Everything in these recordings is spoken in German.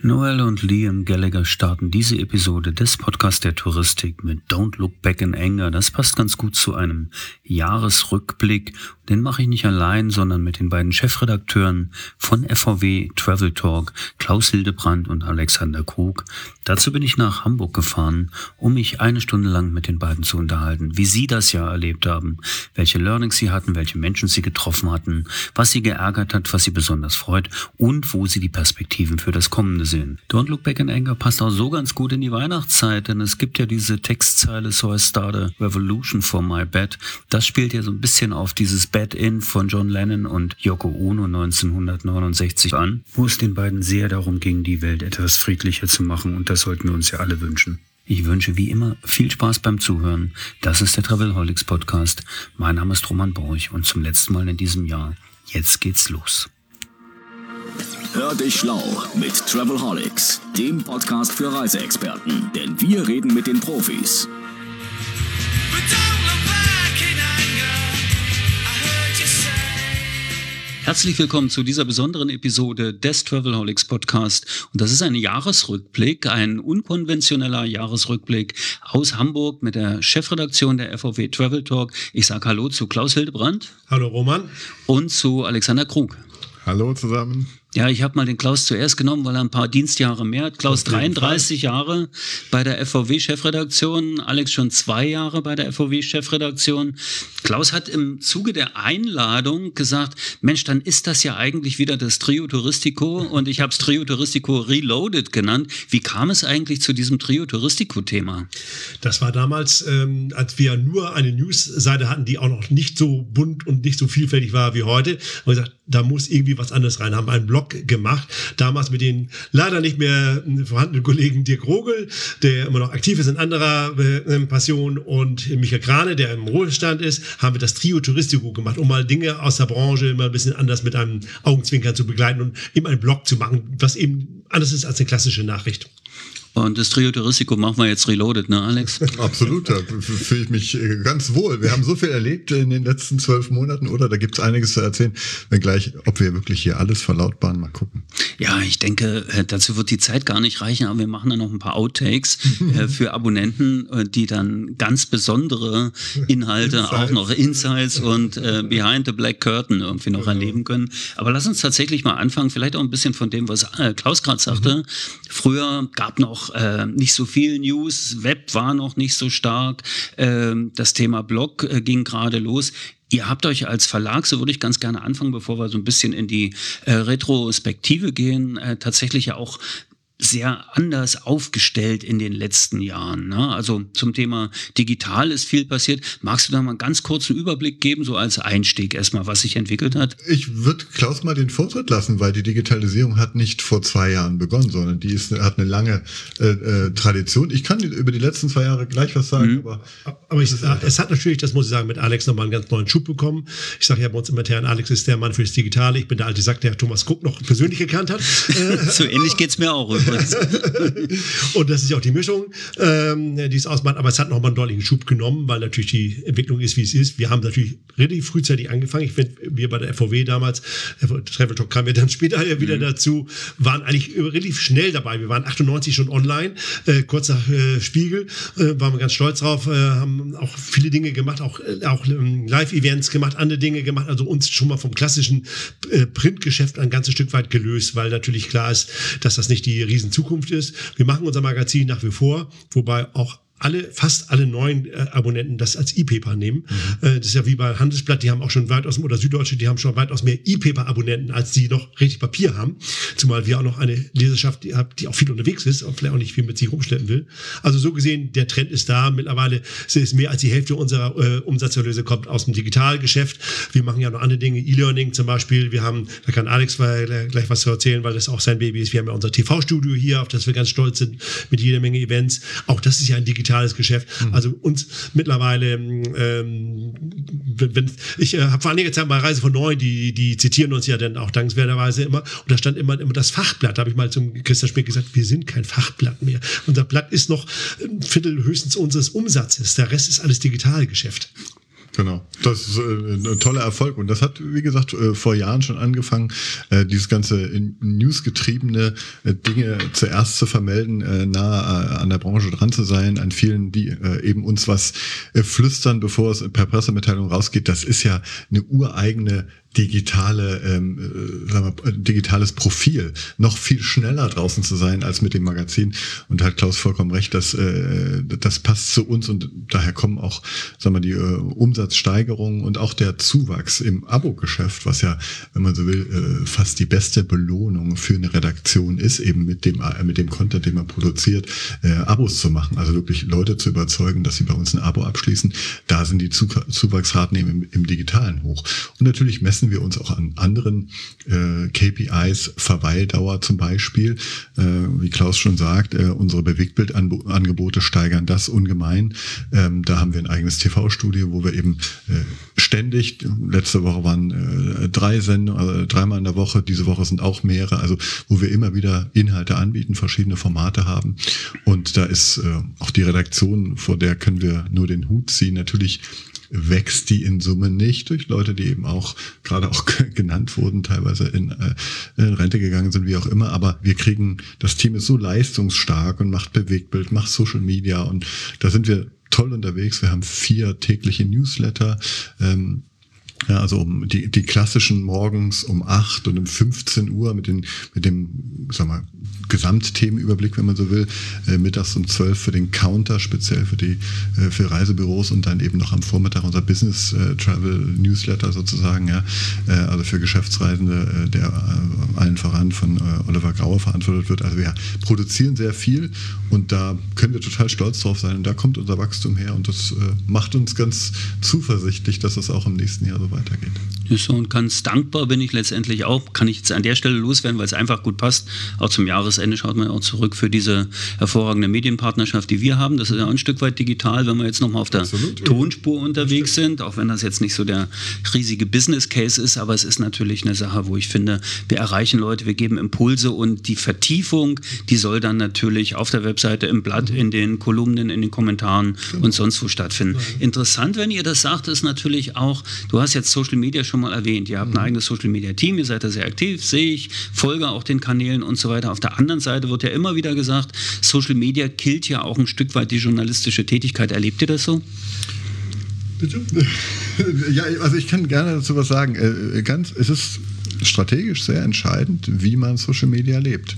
Noel und Liam Gallagher starten diese Episode des Podcasts der Touristik mit Don't Look Back in Anger. Das passt ganz gut zu einem Jahresrückblick. Den mache ich nicht allein, sondern mit den beiden Chefredakteuren von FVW Travel Talk, Klaus Hildebrandt und Alexander Krug. Dazu bin ich nach Hamburg gefahren, um mich eine Stunde lang mit den beiden zu unterhalten, wie sie das Jahr erlebt haben, welche Learnings sie hatten, welche Menschen sie getroffen hatten, was sie geärgert hat, was sie besonders freut und wo sie die Perspektiven für das Kommende sehen. Don't Look Back in Anger passt auch so ganz gut in die Weihnachtszeit, denn es gibt ja diese Textzeile So I Start a Revolution for My Bed. Das spielt ja so ein bisschen auf dieses Bed-In von John Lennon und Yoko Ono 1969 an, wo es den beiden sehr darum ging, die Welt etwas friedlicher zu machen, und das sollten wir uns ja alle wünschen. Ich wünsche wie immer viel Spaß beim Zuhören. Das ist der Travelholics Podcast. Mein Name ist Roman Borch und zum letzten Mal in diesem Jahr. Jetzt geht's los. Hör dich schlau mit Travelholics, dem Podcast für Reiseexperten, denn wir reden mit den Profis. Herzlich willkommen zu dieser besonderen Episode des Travelholics Podcast. Und das ist ein Jahresrückblick, ein unkonventioneller Jahresrückblick aus Hamburg mit der Chefredaktion der FVW Travel Talk. Ich sage Hallo zu Klaus Hildebrandt. Hallo Roman. Und zu Alexander Krug. Hallo zusammen. Ja, ich habe mal den Klaus zuerst genommen, weil er ein paar Dienstjahre mehr hat. Klaus 33 Jahre bei der FVW-Chefredaktion, Alex schon 2 Jahre bei der FVW-Chefredaktion. Klaus hat im Zuge der Einladung gesagt, Mensch, dann ist das ja eigentlich wieder das Trio Touristico, und ich habe es Trio Touristico Reloaded genannt. Wie kam es eigentlich zu diesem Trio Touristico-Thema? Das war damals, als wir nur eine News-Seite hatten, die auch noch nicht so bunt und nicht so vielfältig war wie heute. Und wir gesagt, da muss irgendwie was anderes rein. Haben einen Blog gemacht, damals mit den leider nicht mehr vorhandenen Kollegen Dirk Rogel, der immer noch aktiv ist in anderer Passion, und Michael Krane, der im Ruhestand ist, haben wir das Trio Touristico gemacht, um mal Dinge aus der Branche immer ein bisschen anders mit einem Augenzwinkern zu begleiten und eben einen Blog zu machen, was eben anders ist als eine klassische Nachricht. Und das Trio Touristico machen wir jetzt reloaded, ne, Alex? Absolut, da fühle ich mich ganz wohl. Wir haben so viel erlebt in den letzten 12 Monaten, oder? Da gibt es einiges zu erzählen. Wenngleich, ob wir wirklich hier alles verlautbaren, mal gucken. Ja, ich denke, dazu wird die Zeit gar nicht reichen, aber wir machen dann noch ein paar Outtakes für Abonnenten, die dann ganz besondere Inhalte, auch noch Insights und Behind the Black Curtain irgendwie noch erleben können. Aber lass uns tatsächlich mal anfangen, vielleicht auch ein bisschen von dem, was Klaus gerade sagte. Früher gab noch nicht so viel News, Web war noch nicht so stark, das Thema Blog ging gerade los. Ihr habt euch als Verlag, so würde ich ganz gerne anfangen, bevor wir so ein bisschen in die Retrospektive gehen, tatsächlich ja auch sehr anders aufgestellt in den letzten Jahren, ne? Also zum Thema digital ist viel passiert. Magst du da mal einen ganz kurzen Überblick geben, so als Einstieg erstmal, was sich entwickelt hat? Ich würde Klaus mal den Vortritt lassen, weil die Digitalisierung hat nicht vor 2 Jahren begonnen, sondern hat eine lange Tradition. Ich kann über die letzten 2 Jahre gleich was sagen, aber es hat natürlich, das muss ich sagen, mit Alex nochmal einen ganz neuen Schub bekommen. Ich sage ja bei uns immer, Herrn Alex ist der Mann für das Digitale. Ich bin der alte Sack, der Thomas Cook noch persönlich gekannt hat. So ähnlich geht's mir auch. Und das ist ja auch die Mischung, die es ausmacht. Aber es hat nochmal einen deutlichen Schub genommen, weil natürlich die Entwicklung ist, wie es ist. Wir haben natürlich relativ frühzeitig angefangen. Ich finde, wir bei der FVW damals, Travel Talk kam ja dann später wieder dazu, waren eigentlich relativ schnell dabei. Wir waren 98 schon online, kurz nach Spiegel, waren wir ganz stolz drauf, haben auch viele Dinge gemacht, auch Live-Events gemacht, andere Dinge gemacht, also uns schon mal vom klassischen Printgeschäft ein ganzes Stück weit gelöst, weil natürlich klar ist, dass das nicht die Riesenzukunft ist. Wir machen unser Magazin nach wie vor, wobei auch fast alle neuen Abonnenten das als E-Paper nehmen. Das ist ja wie bei Handelsblatt, die haben auch schon weitaus, oder Süddeutsche, die haben schon weitaus mehr E-Paper-Abonnenten, als die noch richtig Papier haben. Zumal wir auch noch eine Leserschaft die auch viel unterwegs ist und vielleicht auch nicht viel mit sich rumschleppen will. Also so gesehen, der Trend ist da. Mittlerweile ist mehr als die Hälfte unserer Umsatzerlöse kommt aus dem Digitalgeschäft. Wir machen ja noch andere Dinge, E-Learning zum Beispiel. Da kann Alex gleich was zu erzählen, weil das auch sein Baby ist. Wir haben ja unser TV-Studio hier, auf das wir ganz stolz sind, mit jeder Menge Events. Auch das ist ja ein digitales Geschäft. Also uns mittlerweile, ich habe vor einiger Zeit mal Reise von Neuen, die zitieren uns ja dann auch dankenswerterweise immer. Und da stand immer das Fachblatt. Da habe ich mal zum Christian Schmidt gesagt, wir sind kein Fachblatt mehr. Unser Blatt ist noch ein Viertel höchstens unseres Umsatzes. Der Rest ist alles Digitalgeschäft. Genau, das ist ein toller Erfolg und das hat, wie gesagt, vor Jahren schon angefangen, dieses ganze newsgetriebene Dinge zuerst zu vermelden, nah an der Branche dran zu sein, an vielen, die eben uns was flüstern, bevor es per Pressemitteilung rausgeht. Das ist ja eine ureigene digitales Profil, noch viel schneller draußen zu sein als mit dem Magazin. Und da hat Klaus vollkommen recht, das passt zu uns und daher kommen auch, die Umsatzsteigerungen und auch der Zuwachs im Abo-Geschäft, was ja, wenn man so will, fast die beste Belohnung für eine Redaktion ist, eben mit dem Content, den man produziert, Abos zu machen, also wirklich Leute zu überzeugen, dass sie bei uns ein Abo abschließen. Da sind die Zuwachsraten eben im Digitalen hoch. Und natürlich messen wir uns auch an anderen KPIs, Verweildauer zum Beispiel. Wie Klaus schon sagt, unsere Bewegtbildangebote steigern das ungemein. Da haben wir ein eigenes TV-Studio, wo wir eben ständig, letzte Woche waren 3 Sendungen, also 3-mal in der Woche, diese Woche sind auch mehrere, also wo wir immer wieder Inhalte anbieten, verschiedene Formate haben. Und da ist auch die Redaktion, vor der können wir nur den Hut ziehen. Natürlich wächst die in Summe nicht durch Leute, die eben auch gerade auch genannt wurden, teilweise in Rente gegangen sind, wie auch immer. Aber das Team ist so leistungsstark und macht Bewegtbild, macht Social Media und da sind wir toll unterwegs. Wir haben 4 tägliche Newsletter, also die klassischen morgens um 8 und um 15 Uhr mit dem Gesamtthemenüberblick, wenn man so will, mittags um 12 für den Counter, speziell für Reisebüros und dann eben noch am Vormittag unser Business Travel Newsletter sozusagen, also für Geschäftsreisende, der allen voran von Oliver Grauer verantwortet wird. Also wir produzieren sehr viel und da können wir total stolz drauf sein und da kommt unser Wachstum her und das macht uns ganz zuversichtlich, dass es auch im nächsten Jahr so weitergeht. So, und ganz dankbar bin ich letztendlich auch, kann ich jetzt an der Stelle loswerden, weil es einfach gut passt. Auch zum Jahresende schaut man auch zurück für diese hervorragende Medienpartnerschaft, die wir haben. Das ist ja auch ein Stück weit digital, wenn wir jetzt nochmal auf der Tonspur unterwegs sind, auch wenn das jetzt nicht so der riesige Business Case ist, aber es ist natürlich eine Sache, wo ich finde, wir erreichen Leute, wir geben Impulse und die Vertiefung, die soll dann natürlich auf der Webseite, im Blatt, in den Kolumnen, in den Kommentaren und sonst wo stattfinden. Interessant, wenn ihr das sagt, ist natürlich auch, du hast jetzt Social Media schon mal erwähnt, ihr habt ein eigenes Social Media Team, ihr seid da sehr aktiv, sehe ich, folge auch den Kanälen und so weiter. Auf der anderen Seite wird ja immer wieder gesagt, Social Media killt ja auch ein Stück weit die journalistische Tätigkeit. Erlebt ihr das so? Bitte? Ja, also ich kann gerne dazu was sagen. Es ist strategisch sehr entscheidend, wie man Social Media lebt.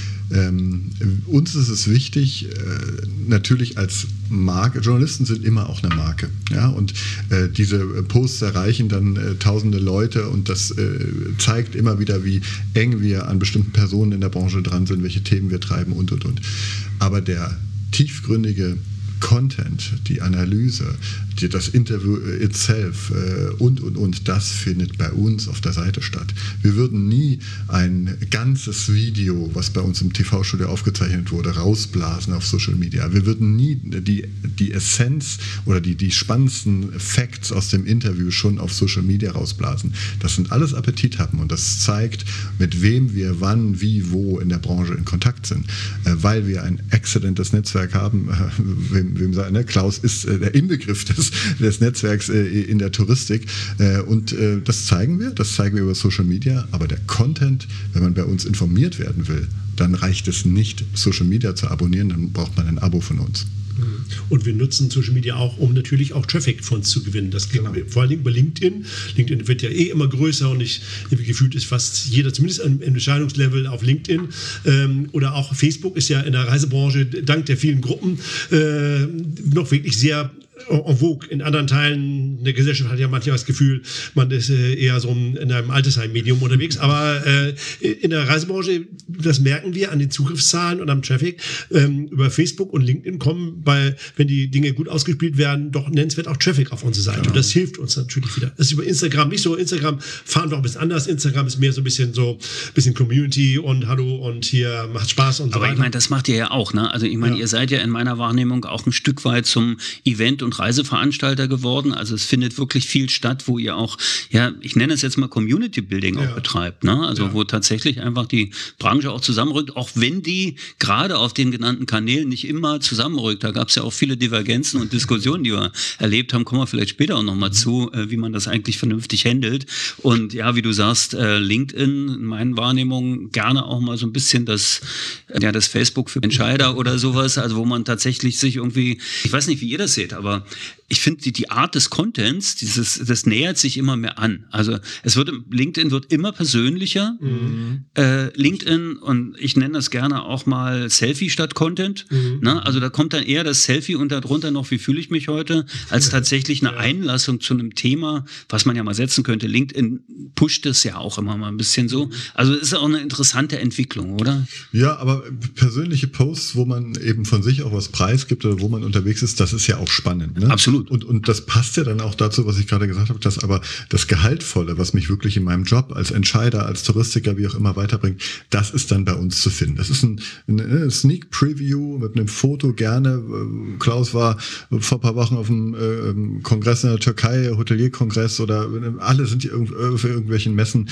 Uns ist es wichtig, natürlich als Marke, Journalisten sind immer auch eine Marke, ja, und diese Posts erreichen dann tausende Leute und das zeigt immer wieder, wie eng wir an bestimmten Personen in der Branche dran sind, welche Themen wir treiben und. Aber der tiefgründige Content, die Analyse, das Interview itself und das findet bei uns auf der Seite statt. Wir würden nie ein ganzes Video, was bei uns im TV-Studio aufgezeichnet wurde, rausblasen auf Social Media. Wir würden nie die Essenz oder die spannendsten Facts aus dem Interview schon auf Social Media rausblasen. Das sind alles Appetithappen und das zeigt, mit wem wir wann, wie, wo in der Branche in Kontakt sind. Weil wir ein exzellentes Netzwerk haben, wem sagen, ne? Klaus ist der Inbegriff des Netzwerks in der Touristik und das zeigen wir über Social Media, aber der Content, wenn man bei uns informiert werden will, dann reicht es nicht, Social Media zu abonnieren, dann braucht man ein Abo von uns. Und wir nutzen Social Media auch, um natürlich auch Traffic von uns zu gewinnen. Das geht vor allem über LinkedIn. LinkedIn wird ja immer größer und gefühlt ist fast jeder, zumindest im Entscheidungslevel auf LinkedIn. Oder auch Facebook ist ja in der Reisebranche dank der vielen Gruppen noch wirklich sehr en vogue. In anderen Teilen der Gesellschaft hat ja manchmal das Gefühl, man ist eher so in einem Altersheim-Medium unterwegs. Aber in der Reisebranche, das merken wir an den Zugriffszahlen und am Traffic, über Facebook und LinkedIn kommen, wenn die Dinge gut ausgespielt werden, doch nennenswert auch Traffic auf unsere Seite. Genau. Und das hilft uns natürlich wieder. Das ist über Instagram nicht so. Instagram fahren wir auch ein bisschen anders. Instagram ist mehr so ein bisschen Community und hallo und hier macht Spaß und so weiter. Aber ich meine, das macht ihr ja auch, ne? Also ich meine, ihr seid ja in meiner Wahrnehmung auch ein Stück weit zum Event- und Reiseveranstalter geworden. Also es findet wirklich viel statt, wo ihr auch, ja, ich nenne es jetzt mal Community Building auch betreibt, ne? Also wo tatsächlich einfach die Branche auch zusammenrückt, auch wenn die gerade auf den genannten Kanälen nicht immer zusammenrückt. Da gab es ja auch viele Divergenzen und Diskussionen, die wir erlebt haben. Kommen wir vielleicht später auch nochmal zu, wie man das eigentlich vernünftig handelt. Und ja, wie du sagst, LinkedIn, in meinen Wahrnehmungen, gerne auch mal so ein bisschen das Facebook für Entscheider oder sowas, also wo man tatsächlich sich irgendwie, ich weiß nicht, wie ihr das seht, aber ich finde, die Art des Contents, das nähert sich immer mehr an. Also LinkedIn wird immer persönlicher. LinkedIn, und ich nenne das gerne auch mal Selfie statt Content. Ne? Also da kommt dann eher das Selfie und darunter noch, wie fühle ich mich heute, als tatsächlich eine Einlassung zu einem Thema, was man ja mal setzen könnte. LinkedIn pusht es ja auch immer mal ein bisschen so. Also es ist auch eine interessante Entwicklung, oder? Ja, aber persönliche Posts, wo man eben von sich auch was preisgibt oder wo man unterwegs ist, das ist ja auch spannend. Ne? Absolut. Und das passt ja dann auch dazu, was ich gerade gesagt habe, dass aber das Gehaltvolle, was mich wirklich in meinem Job als Entscheider, als Touristiker, wie auch immer weiterbringt, das ist dann bei uns zu finden. Das ist ein Sneak Preview mit einem Foto gerne. Klaus war vor ein paar Wochen auf einem Kongress in der Türkei, Hotelierkongress, oder alle sind hier für irgendwelchen Messen,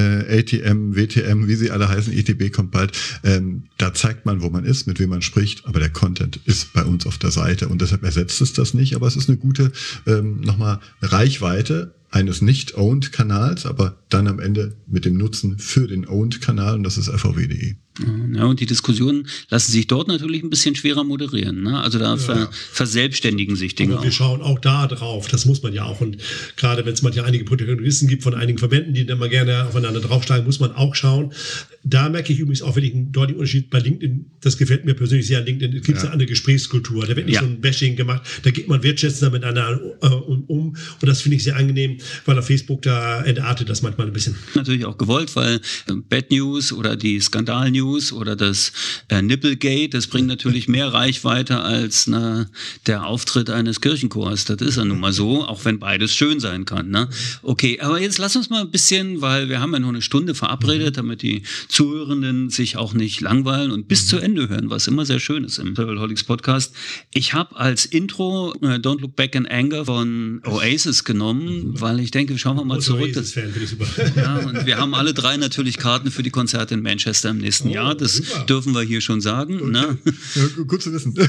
ATM, WTM, wie sie alle heißen, ETB kommt bald. Da zeigt man, wo man ist, mit wem man spricht, aber der Content ist bei uns auf der Seite und deshalb ersetzt es das nicht, aber es ist eine gute nochmal Reichweite eines nicht-owned-Kanals, aber dann am Ende mit dem Nutzen für den owned-Kanal, und das ist fvw.de. Ja, und die Diskussionen lassen sich dort natürlich ein bisschen schwerer moderieren. Ne? Also da verselbstständigen sich Dinge. Aber wir schauen auch da drauf, das muss man ja auch. Und gerade wenn es manchmal einige Protagonisten gibt von einigen Verbänden, die dann mal gerne aufeinander draufsteigen, muss man auch schauen. Da merke ich übrigens auch wirklich einen deutlichen Unterschied bei LinkedIn. Das gefällt mir persönlich sehr an LinkedIn. Es gibt eine andere Gesprächskultur. Da wird nicht so ein Bashing gemacht. Da geht man wertschätzender miteinander um. Und das finde ich sehr angenehm, weil auf Facebook da entartet das manchmal ein bisschen. Natürlich auch gewollt, weil Bad News oder die Skandal-News oder das Nipplegate, das bringt natürlich mehr Reichweite als der Auftritt eines Kirchenchors. Das ist ja nun mal so, auch wenn beides schön sein kann. Ne? Okay, aber jetzt lass uns mal ein bisschen, weil wir haben ja nur eine Stunde verabredet, damit die Zuhörenden sich auch nicht langweilen und bis zu Ende hören, was immer sehr schön ist im Travelholics Podcast. Ich habe als Intro Don't Look Back in Anger von Oasis genommen, weil ich denke, schauen wir mal zurück. Oasis-Fan, finde ich super. Ja, und wir haben alle drei natürlich Karten für die Konzerte in Manchester im nächsten Jahr. Das dürfen wir hier schon sagen. Okay. Ne? Ja, gut zu wissen.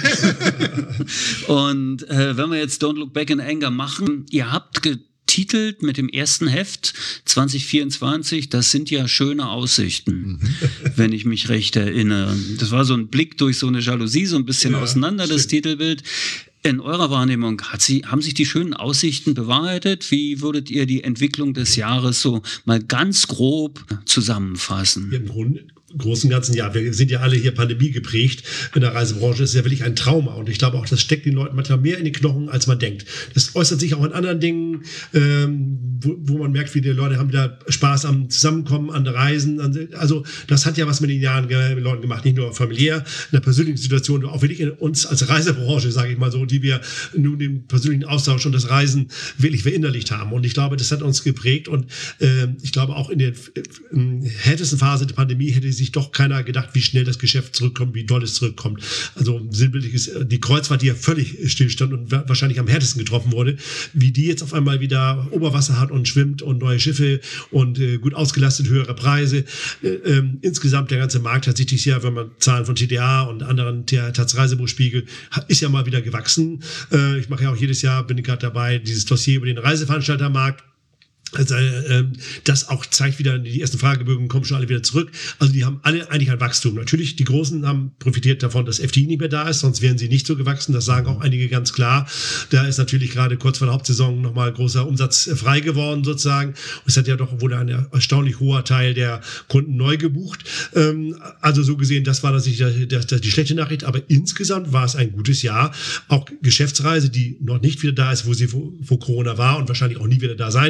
Und wenn wir jetzt Don't Look Back in Anger machen, ihr habt getitelt mit dem ersten Heft 2024, das sind ja schöne Aussichten, wenn ich mich recht erinnere. Das war so ein Blick durch so eine Jalousie, so ein bisschen auseinander, das Titelbild. In eurer Wahrnehmung, haben sich die schönen Aussichten bewahrheitet? Wie würdet ihr die Entwicklung des Jahres so mal ganz grob zusammenfassen? Im Großen und Ganzen, ja, wir sind ja alle hier Pandemie geprägt in der Reisebranche, ist ja wirklich ein Trauma und ich glaube auch, das steckt den Leuten manchmal mehr in die Knochen, als man denkt. Das äußert sich auch in anderen Dingen, wo man merkt, wie die Leute haben wieder Spaß am Zusammenkommen, an Reisen, also das hat ja was mit den Jahren mit Leuten gemacht, nicht nur familiär, in der persönlichen Situation, auch wirklich in uns als Reisebranche, sage ich mal so, die wir nun den persönlichen Austausch und das Reisen wirklich verinnerlicht haben und ich glaube, das hat uns geprägt und ich glaube auch in der härtesten Phase der Pandemie hätte sich doch keiner gedacht, wie schnell das Geschäft zurückkommt, wie doll es zurückkommt. Also sinnbildlich ist die Kreuzfahrt, die ja völlig stillstand und wahrscheinlich am härtesten getroffen wurde, wie die jetzt auf einmal wieder Oberwasser hat und schwimmt und neue Schiffe und gut ausgelastet, höhere Preise. Insgesamt der ganze Markt hat sich dieses Jahr, wenn man Zahlen von TDA und anderen Taz Reisebuchspiegel, ist ja mal wieder gewachsen. Ich mache ja auch jedes Jahr, bin gerade dabei, dieses Dossier über den Reiseveranstaltermarkt. Also, das auch zeigt wieder, die ersten Fragebögen kommen schon alle wieder zurück. Also die haben alle eigentlich ein Wachstum. Natürlich, die Großen haben profitiert davon, dass FDI nicht mehr da ist, sonst wären sie nicht so gewachsen. Das sagen auch einige ganz klar. Da ist natürlich gerade kurz vor der Hauptsaison nochmal großer Umsatz frei geworden sozusagen. Und es hat ja doch wohl ein erstaunlich hoher Teil der Kunden neu gebucht. Also so gesehen, das war natürlich die schlechte Nachricht. Aber insgesamt war es ein gutes Jahr. Auch Geschäftsreise, die noch nicht wieder da ist, wo sie vor Corona war und wahrscheinlich auch nie wieder da sein wird,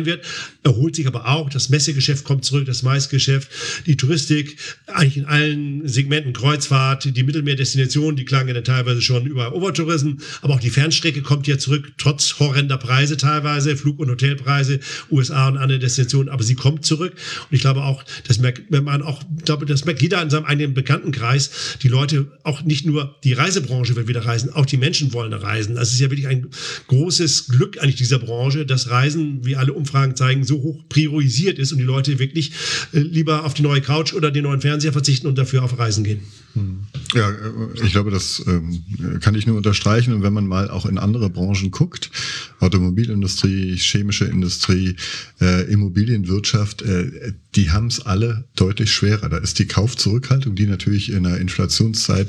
erholt sich aber auch. Das Messegeschäft kommt zurück, das Maisgeschäft, die Touristik, eigentlich in allen Segmenten, Kreuzfahrt, die Mittelmeerdestinationen, die klagen ja dann teilweise schon über Overtourism, aber auch die Fernstrecke kommt ja zurück, trotz horrender Preise teilweise, Flug- und Hotelpreise, USA und andere Destinationen, aber sie kommt zurück. Und ich glaube auch, das merkt jeder in seinem eigenen Bekanntenkreis, die Leute, auch nicht nur die Reisebranche will wieder reisen, auch die Menschen wollen reisen. Das ist ja wirklich ein großes Glück eigentlich dieser Branche, dass Reisen, wie alle Umfragen zeigen, so hoch priorisiert ist und die Leute wirklich lieber auf die neue Couch oder den neuen Fernseher verzichten und dafür auf Reisen gehen. Ja, ich glaube, das kann ich nur unterstreichen. Und wenn man mal auch in andere Branchen guckt, Automobilindustrie, chemische Industrie, Immobilienwirtschaft, die haben es alle deutlich schwerer. Da ist die Kaufzurückhaltung, die natürlich in einer Inflationszeit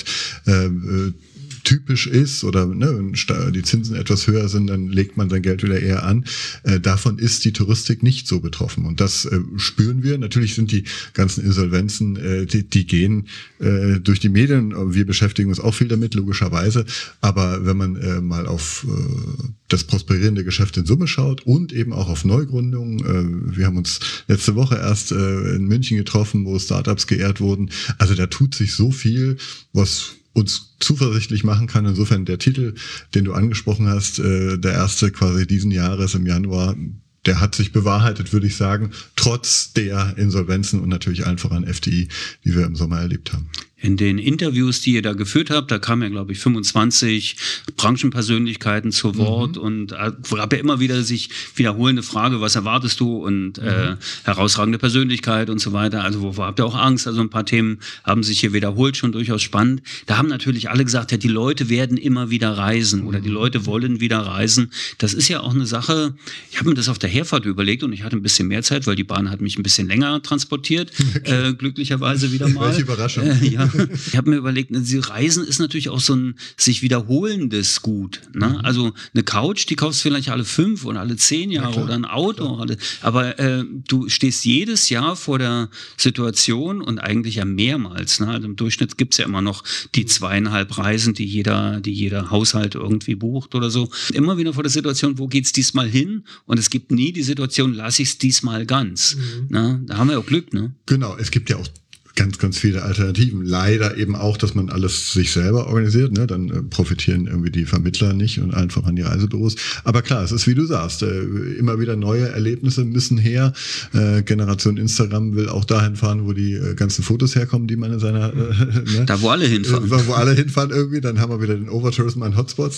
typisch ist oder wenn die Zinsen etwas höher sind, dann legt man sein Geld wieder eher an. Davon ist die Touristik nicht so betroffen. Und das spüren wir. Natürlich sind die ganzen Insolvenzen, die gehen durch die Medien. Wir beschäftigen uns auch viel damit, logischerweise. Aber wenn man mal auf das prosperierende Geschäft in Summe schaut und eben auch auf Neugründungen, wir haben uns letzte Woche erst in München getroffen, wo Startups geehrt wurden. Also da tut sich so viel, was uns zuversichtlich machen kann. Insofern der Titel, den du angesprochen hast, der erste quasi diesen Jahres im Januar, der hat sich bewahrheitet, würde ich sagen, trotz der Insolvenzen und natürlich allen voran FDI, die wir im Sommer erlebt haben. In den Interviews, die ihr da geführt habt, da kamen ja, glaube ich, 25 Branchenpersönlichkeiten zu Wort und gab ja immer wieder sich wiederholende Frage, was erwartest du und herausragende Persönlichkeit und so weiter. Also wovor habt ihr auch Angst? Also ein paar Themen haben sich hier wiederholt, schon durchaus spannend. Da haben natürlich alle gesagt, ja, die Leute werden immer wieder reisen oder die Leute wollen wieder reisen. Das ist ja auch eine Sache, ich habe mir das auf der Herfahrt überlegt und ich hatte ein bisschen mehr Zeit, weil die Bahn hat mich ein bisschen länger transportiert, glücklicherweise wieder mal. Welche Überraschung. Ja. Ich habe mir überlegt, Reisen ist natürlich auch so ein sich wiederholendes Gut. Ne? Also eine Couch, die kaufst du vielleicht alle 5 oder alle 10 Jahre oder ein Auto. Aber du stehst jedes Jahr vor der Situation und eigentlich ja mehrmals. Ne? Also im Durchschnitt gibt's ja immer noch die 2,5 Reisen, die jeder Haushalt irgendwie bucht oder so. Immer wieder vor der Situation, wo geht's diesmal hin? Und es gibt nie die Situation, lass ich's diesmal ganz. Ne? Da haben wir auch Glück. Ne? Genau, es gibt ja auch ganz, ganz viele Alternativen. Leider eben auch, dass man alles sich selber organisiert. Ne? Dann profitieren irgendwie die Vermittler nicht und einfach an die Reisebüros. Aber klar, es ist, wie du sagst, immer wieder neue Erlebnisse müssen her. Generation Instagram will auch dahin fahren, wo die ganzen Fotos herkommen, die man in seiner... Da, wo alle hinfahren. Wo alle hinfahren irgendwie. Dann haben wir wieder den Overtourism an Hotspots.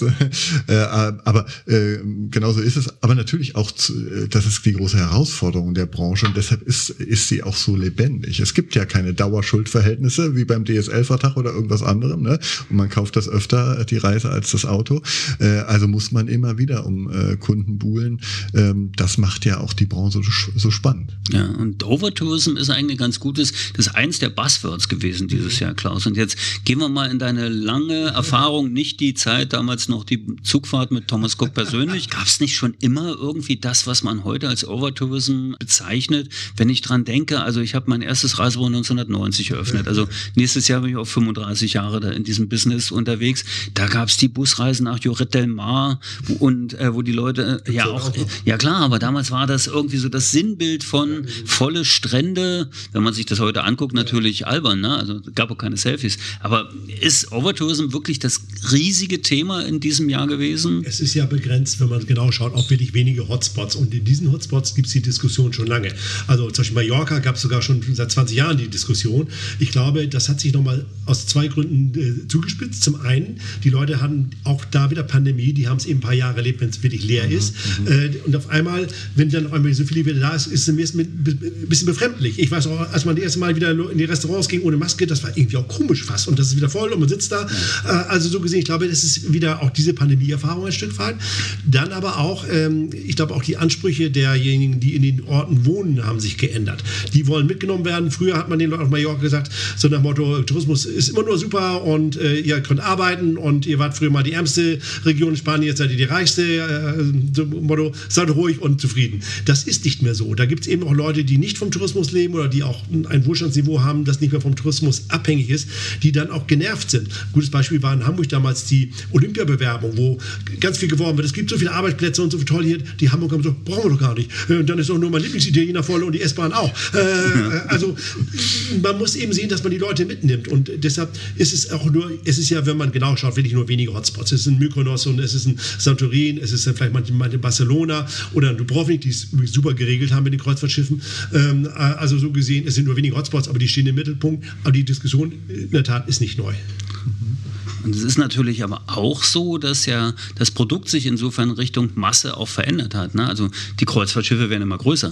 Aber genauso ist es. Aber natürlich auch, das ist die große Herausforderung der Branche und deshalb ist sie auch so lebendig. Es gibt ja keine Dauerschuldverhältnisse, wie beim DSL-Vertrag oder irgendwas anderem, ne? Und man kauft das öfter, die Reise, als das Auto. Also muss man immer wieder um Kunden buhlen. Das macht ja auch die Branche so spannend. Ja, und Overtourism ist eigentlich ganz gutes, das ist eins der Buzzwords gewesen dieses Jahr, Klaus. Und jetzt gehen wir mal in deine lange Erfahrung, nicht die Zeit, damals noch die Zugfahrt mit Thomas Cook persönlich. Gab es nicht schon immer irgendwie das, was man heute als Overtourism bezeichnet? Wenn ich dran denke, also ich habe mein erstes Reisebüro 1990 eröffnet. Also nächstes Jahr bin ich auch 35 Jahre da in diesem Business unterwegs. Da gab es die Busreisen nach Lloret del Mar wo die Leute ja klar, aber damals war das irgendwie so das Sinnbild von volle Strände. Wenn man sich das heute anguckt, natürlich albern, ne? Also gab auch keine Selfies. Aber ist Overtourism wirklich das riesige Thema in diesem Jahr gewesen? Es ist ja begrenzt, wenn man genau schaut, auch wirklich wenige Hotspots. Und in diesen Hotspots gibt es die Diskussion schon lange. Also zum Beispiel Mallorca gab es sogar schon seit 20 Jahren die Diskussion. Ich glaube, das hat sich nochmal aus 2 Gründen zugespitzt. Zum einen, die Leute hatten auch da wieder Pandemie, die haben es eben ein paar Jahre erlebt, wenn es wirklich leer ist. Und auf einmal, wenn dann auf einmal so viele wieder da ist, ist es ein bisschen befremdlich. Ich weiß auch, als man das erste Mal wieder in die Restaurants ging ohne Maske, das war irgendwie auch komisch fast. Und das ist wieder voll und man sitzt da. Also so gesehen, ich glaube, das ist wieder auch diese Pandemie-Erfahrung ein Stück weit. Dann aber auch, ich glaube auch die Ansprüche derjenigen, die in den Orten wohnen, haben sich geändert. Die wollen mitgenommen werden. Früher hat man den Leuten auch mal Mallorca gesagt, so nach Motto, Tourismus ist immer nur super und ihr könnt arbeiten und ihr wart früher mal die ärmste Region in Spanien, jetzt seid ihr die reichste, so Motto, seid ruhig und zufrieden. Das ist nicht mehr so. Da gibt es eben auch Leute, die nicht vom Tourismus leben oder die auch ein Wohlstandsniveau haben, das nicht mehr vom Tourismus abhängig ist, die dann auch genervt sind. Ein gutes Beispiel war in Hamburg damals die Olympiabewerbung, wo ganz viel geworben wird. Es gibt so viele Arbeitsplätze und so viel toll hier. Die Hamburger haben so, brauchen wir doch gar nicht. Und dann ist auch nur mein Lieblingsitaliener voll und die S-Bahn auch. Also man muss eben sehen, dass man die Leute mitnimmt. Und deshalb ist es auch nur, es ist ja, wenn man genau schaut, wirklich nur wenige Hotspots. Es ist ein Mykonos und es ist ein Santorin, es ist dann vielleicht manche Barcelona oder ein Dubrovnik, die es super geregelt haben mit den Kreuzfahrtschiffen. Also so gesehen, es sind nur wenige Hotspots, aber die stehen im Mittelpunkt. Aber die Diskussion in der Tat ist nicht neu. Und es ist natürlich aber auch so, dass ja das Produkt sich insofern Richtung Masse auch verändert hat. Ne? Also die Kreuzfahrtschiffe werden immer größer.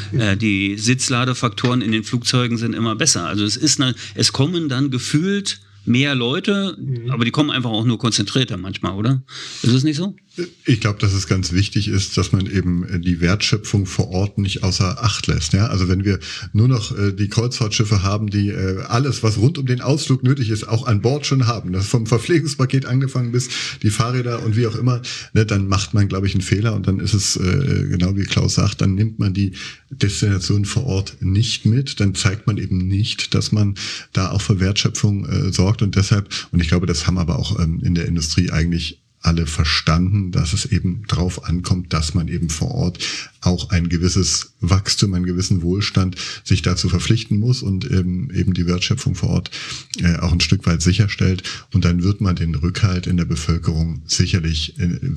Die Sitzladefaktoren in den Flugzeugen sind immer besser. Also es kommen dann gefühlt mehr Leute, aber die kommen einfach auch nur konzentrierter manchmal, oder? Ist es nicht so? Ich glaube, dass es ganz wichtig ist, dass man eben die Wertschöpfung vor Ort nicht außer Acht lässt. Ja? Also wenn wir nur noch die Kreuzfahrtschiffe haben, die alles, was rund um den Ausflug nötig ist, auch an Bord schon haben, das vom Verpflegungspaket angefangen bis die Fahrräder und wie auch immer, ne, dann macht man, glaube ich, einen Fehler und dann ist es, genau wie Klaus sagt, dann nimmt man die Destination vor Ort nicht mit, dann zeigt man eben nicht, dass man da auch für Wertschöpfung sorgt und deshalb, und ich glaube, das haben aber auch in der Industrie eigentlich alle verstanden, dass es eben drauf ankommt, dass man eben vor Ort auch ein gewisses Wachstum, einen gewissen Wohlstand sich dazu verpflichten muss und eben die Wertschöpfung vor Ort auch ein Stück weit sicherstellt. Und dann wird man den Rückhalt in der Bevölkerung sicherlich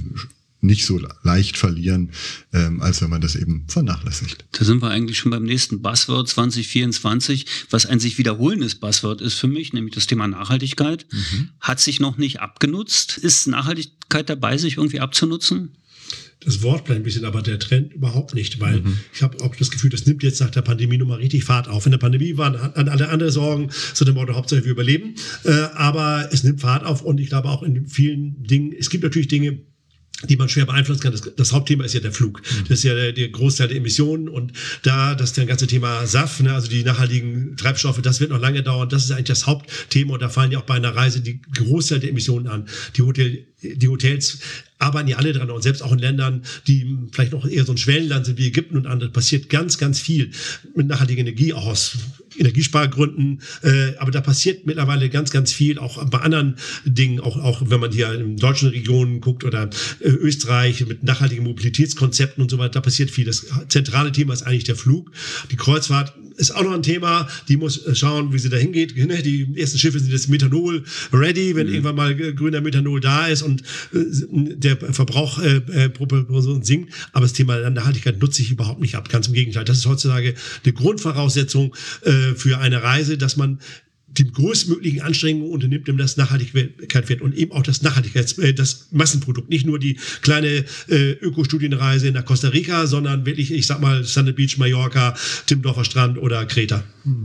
nicht so leicht verlieren, als wenn man das eben vernachlässigt. Da sind wir eigentlich schon beim nächsten Buzzword 2024, was ein sich wiederholendes Buzzword ist für mich, nämlich das Thema Nachhaltigkeit. Hat sich noch nicht abgenutzt. Ist Nachhaltigkeit dabei, sich irgendwie abzunutzen? Das Wort bleibt ein bisschen, aber der Trend überhaupt nicht, weil ich habe auch das Gefühl, das nimmt jetzt nach der Pandemie nochmal richtig Fahrt auf. In der Pandemie waren alle andere Sorgen, so dem Motto, Hauptsache wir überleben, aber es nimmt Fahrt auf und ich glaube auch in vielen Dingen, es gibt natürlich Dinge, die man schwer beeinflussen kann. Das Hauptthema ist ja der Flug. Das ist ja der Großteil der Emissionen und das ganze Thema SAF, ne, also die nachhaltigen Treibstoffe, das wird noch lange dauern. Das ist eigentlich das Hauptthema und da fallen ja auch bei einer Reise die Großteil der Emissionen an. Die Hotels arbeiten ja alle dran und selbst auch in Ländern, die vielleicht noch eher so ein Schwellenland sind wie Ägypten und andere, passiert ganz, ganz viel mit nachhaltiger Energie, auch aus Energiespargründen, aber da passiert mittlerweile ganz, ganz viel, auch bei anderen Dingen, auch wenn man hier in deutschen Regionen guckt oder Österreich mit nachhaltigen Mobilitätskonzepten und so weiter, da passiert viel. Das zentrale Thema ist eigentlich der Flug. Die Kreuzfahrt ist auch noch ein Thema, die muss schauen, wie sie da hingeht. Die ersten Schiffe sind jetzt Methanol ready, wenn irgendwann mal grüner Methanol da ist und der Verbrauch pro Person sinkt. Aber das Thema Nachhaltigkeit nutze ich überhaupt nicht ab. Ganz im Gegenteil. Das ist heutzutage eine Grundvoraussetzung für eine Reise, dass man die größtmöglichen Anstrengungen unternimmt, damit das Nachhaltigkeit wird und eben auch das das Massenprodukt. Nicht nur die kleine Ökostudienreise nach Costa Rica, sondern wirklich, ich sag mal, Sunny Beach, Mallorca, Timmendorfer Strand oder Kreta.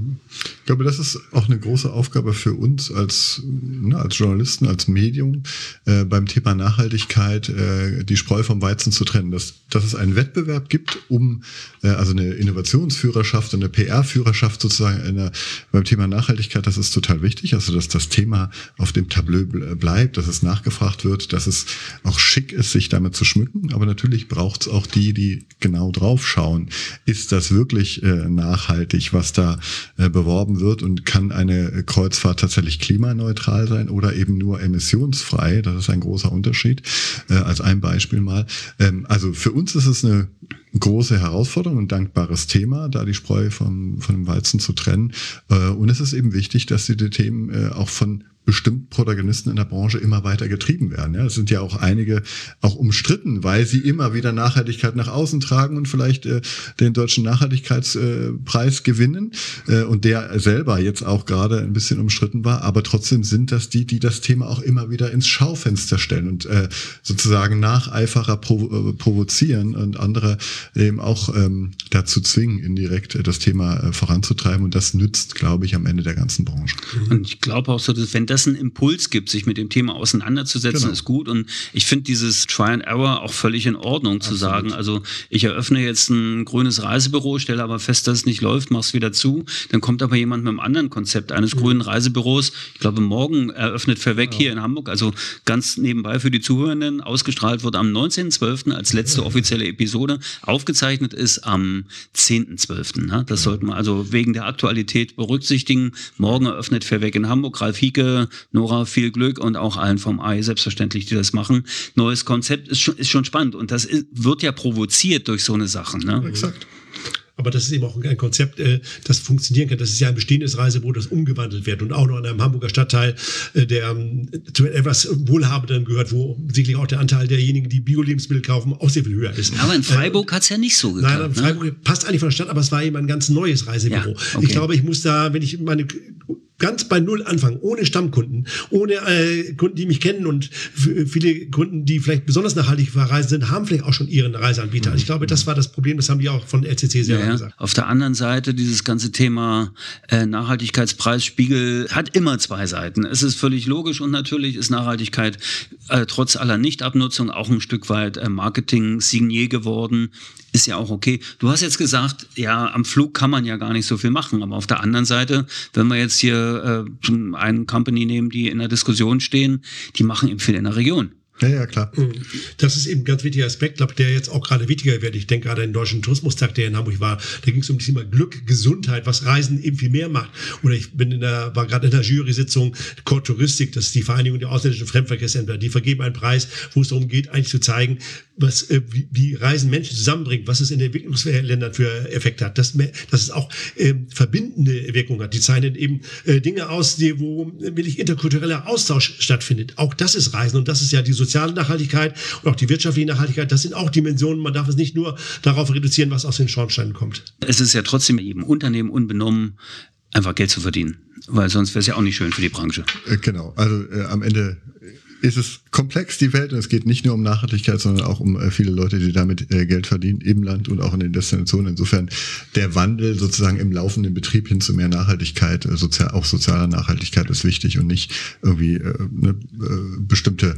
Ich glaube, das ist auch eine große Aufgabe für uns als Journalisten, als Medium, beim Thema Nachhaltigkeit die Spreu vom Weizen zu trennen. Dass es einen Wettbewerb gibt, also eine Innovationsführerschaft, eine PR-Führerschaft sozusagen beim Thema Nachhaltigkeit, das ist total wichtig. Also, dass das Thema auf dem Tableau bleibt, dass es nachgefragt wird, dass es auch schick ist, sich damit zu schmücken. Aber natürlich braucht es auch die genau drauf schauen. Ist das wirklich nachhaltig, was da beworben wird und kann eine Kreuzfahrt tatsächlich klimaneutral sein oder eben nur emissionsfrei? Das ist ein großer Unterschied. Als ein Beispiel mal. Also für uns ist es eine große Herausforderung, ein dankbares Thema, da die Spreu von dem Weizen zu trennen. Und es ist eben wichtig, dass die Themen auch von bestimmten Protagonisten in der Branche immer weiter getrieben werden. Ja, es sind ja auch einige auch umstritten, weil sie immer wieder Nachhaltigkeit nach außen tragen und vielleicht den deutschen Nachhaltigkeitspreis gewinnen und der selber jetzt auch gerade ein bisschen umstritten war. Aber trotzdem sind das die das Thema auch immer wieder ins Schaufenster stellen und sozusagen Nacheiferer provozieren und andere eben auch dazu zwingen, indirekt das Thema voranzutreiben. Und das nützt, glaube ich, am Ende der ganzen Branche. Und ich glaube auch so, dass wenn das einen Impuls gibt, sich mit dem Thema auseinanderzusetzen, ist gut. Und ich finde dieses Try and Error auch völlig in Ordnung zu sagen. Also ich eröffne jetzt ein grünes Reisebüro, stelle aber fest, dass es nicht läuft, mach's wieder zu. Dann kommt aber jemand mit einem anderen Konzept eines grünen Reisebüros. Ich glaube, morgen eröffnet Verweg hier in Hamburg, also ganz nebenbei für die Zuhörenden, ausgestrahlt wird am 19.12. als letzte offizielle Episode. Aufgezeichnet ist am 10.12. Ne? Das sollten wir also wegen der Aktualität berücksichtigen. Morgen eröffnet Verweg in Hamburg. Ralf Hieke, Nora, viel Glück und auch allen vom AI selbstverständlich, die das machen. Neues Konzept ist schon spannend und das wird ja provoziert durch so eine Sache. Ne? Exakt. Aber das ist eben auch ein Konzept, das funktionieren kann. Das ist ja ein bestehendes Reisebüro, das umgewandelt wird und auch noch in einem Hamburger Stadtteil, der zu etwas Wohlhabenderen gehört, wo sicherlich auch der Anteil derjenigen, die Bio-Lebensmittel kaufen, auch sehr viel höher ist. Aber in Freiburg hat es ja nicht so geklappt. Nein, in Freiburg passt eigentlich von der Stadt, aber es war eben ein ganz neues Reisebüro. Ja, okay. Ich glaube, ich muss da, wenn ich meine ganz bei Null anfangen, ohne Stammkunden, ohne Kunden, die mich kennen und viele Kunden, die vielleicht besonders nachhaltig verreisen sind, haben vielleicht auch schon ihren Reiseanbieter. Ich glaube, das war das Problem, das haben die auch von LCC selber gesagt. Auf der anderen Seite, dieses ganze Thema Nachhaltigkeitspreisspiegel hat immer zwei Seiten. Es ist völlig logisch und natürlich ist Nachhaltigkeit trotz aller Nichtabnutzung auch ein Stück weit Marketing-Signier geworden. Ist ja auch okay. Du hast jetzt gesagt, ja, am Flug kann man ja gar nicht so viel machen. Aber auf der anderen Seite, wenn wir jetzt hier eine Company nehmen, die in der Diskussion stehen, die machen eben viel in der Region. Ja, klar. Das ist eben ein ganz wichtiger Aspekt, glaube der jetzt auch gerade wichtiger wird. Ich denke gerade an den Deutschen Tourismustag, der in Hamburg war, da ging es um das Thema Glück, Gesundheit, was Reisen eben viel mehr macht. Oder ich war gerade in der Jury-Sitzung Core Touristik, das ist die Vereinigung der ausländischen Fremdverkehrsämter, die vergeben einen Preis, wo es darum geht, eigentlich zu zeigen, was, wie Reisen Menschen zusammenbringt, was es in den Entwicklungsländern für Effekte hat, dass es auch verbindende Wirkung hat. Die zeichnen eben Dinge aus, wo wirklich interkultureller Austausch stattfindet. Auch das ist Reisen und das ist ja die soziale Nachhaltigkeit und auch die wirtschaftliche Nachhaltigkeit. Das sind auch Dimensionen. Man darf es nicht nur darauf reduzieren, was aus den Schornsteinen kommt. Es ist ja trotzdem jedem Unternehmen unbenommen, einfach Geld zu verdienen, weil sonst wäre es ja auch nicht schön für die Branche. Genau, also am Ende ist es komplex, die Welt, und es geht nicht nur um Nachhaltigkeit, sondern auch um viele Leute, die damit Geld verdienen im Land und auch in den Destinationen. Insofern der Wandel sozusagen im laufenden Betrieb hin zu mehr Nachhaltigkeit, auch sozialer Nachhaltigkeit ist wichtig und nicht irgendwie bestimmte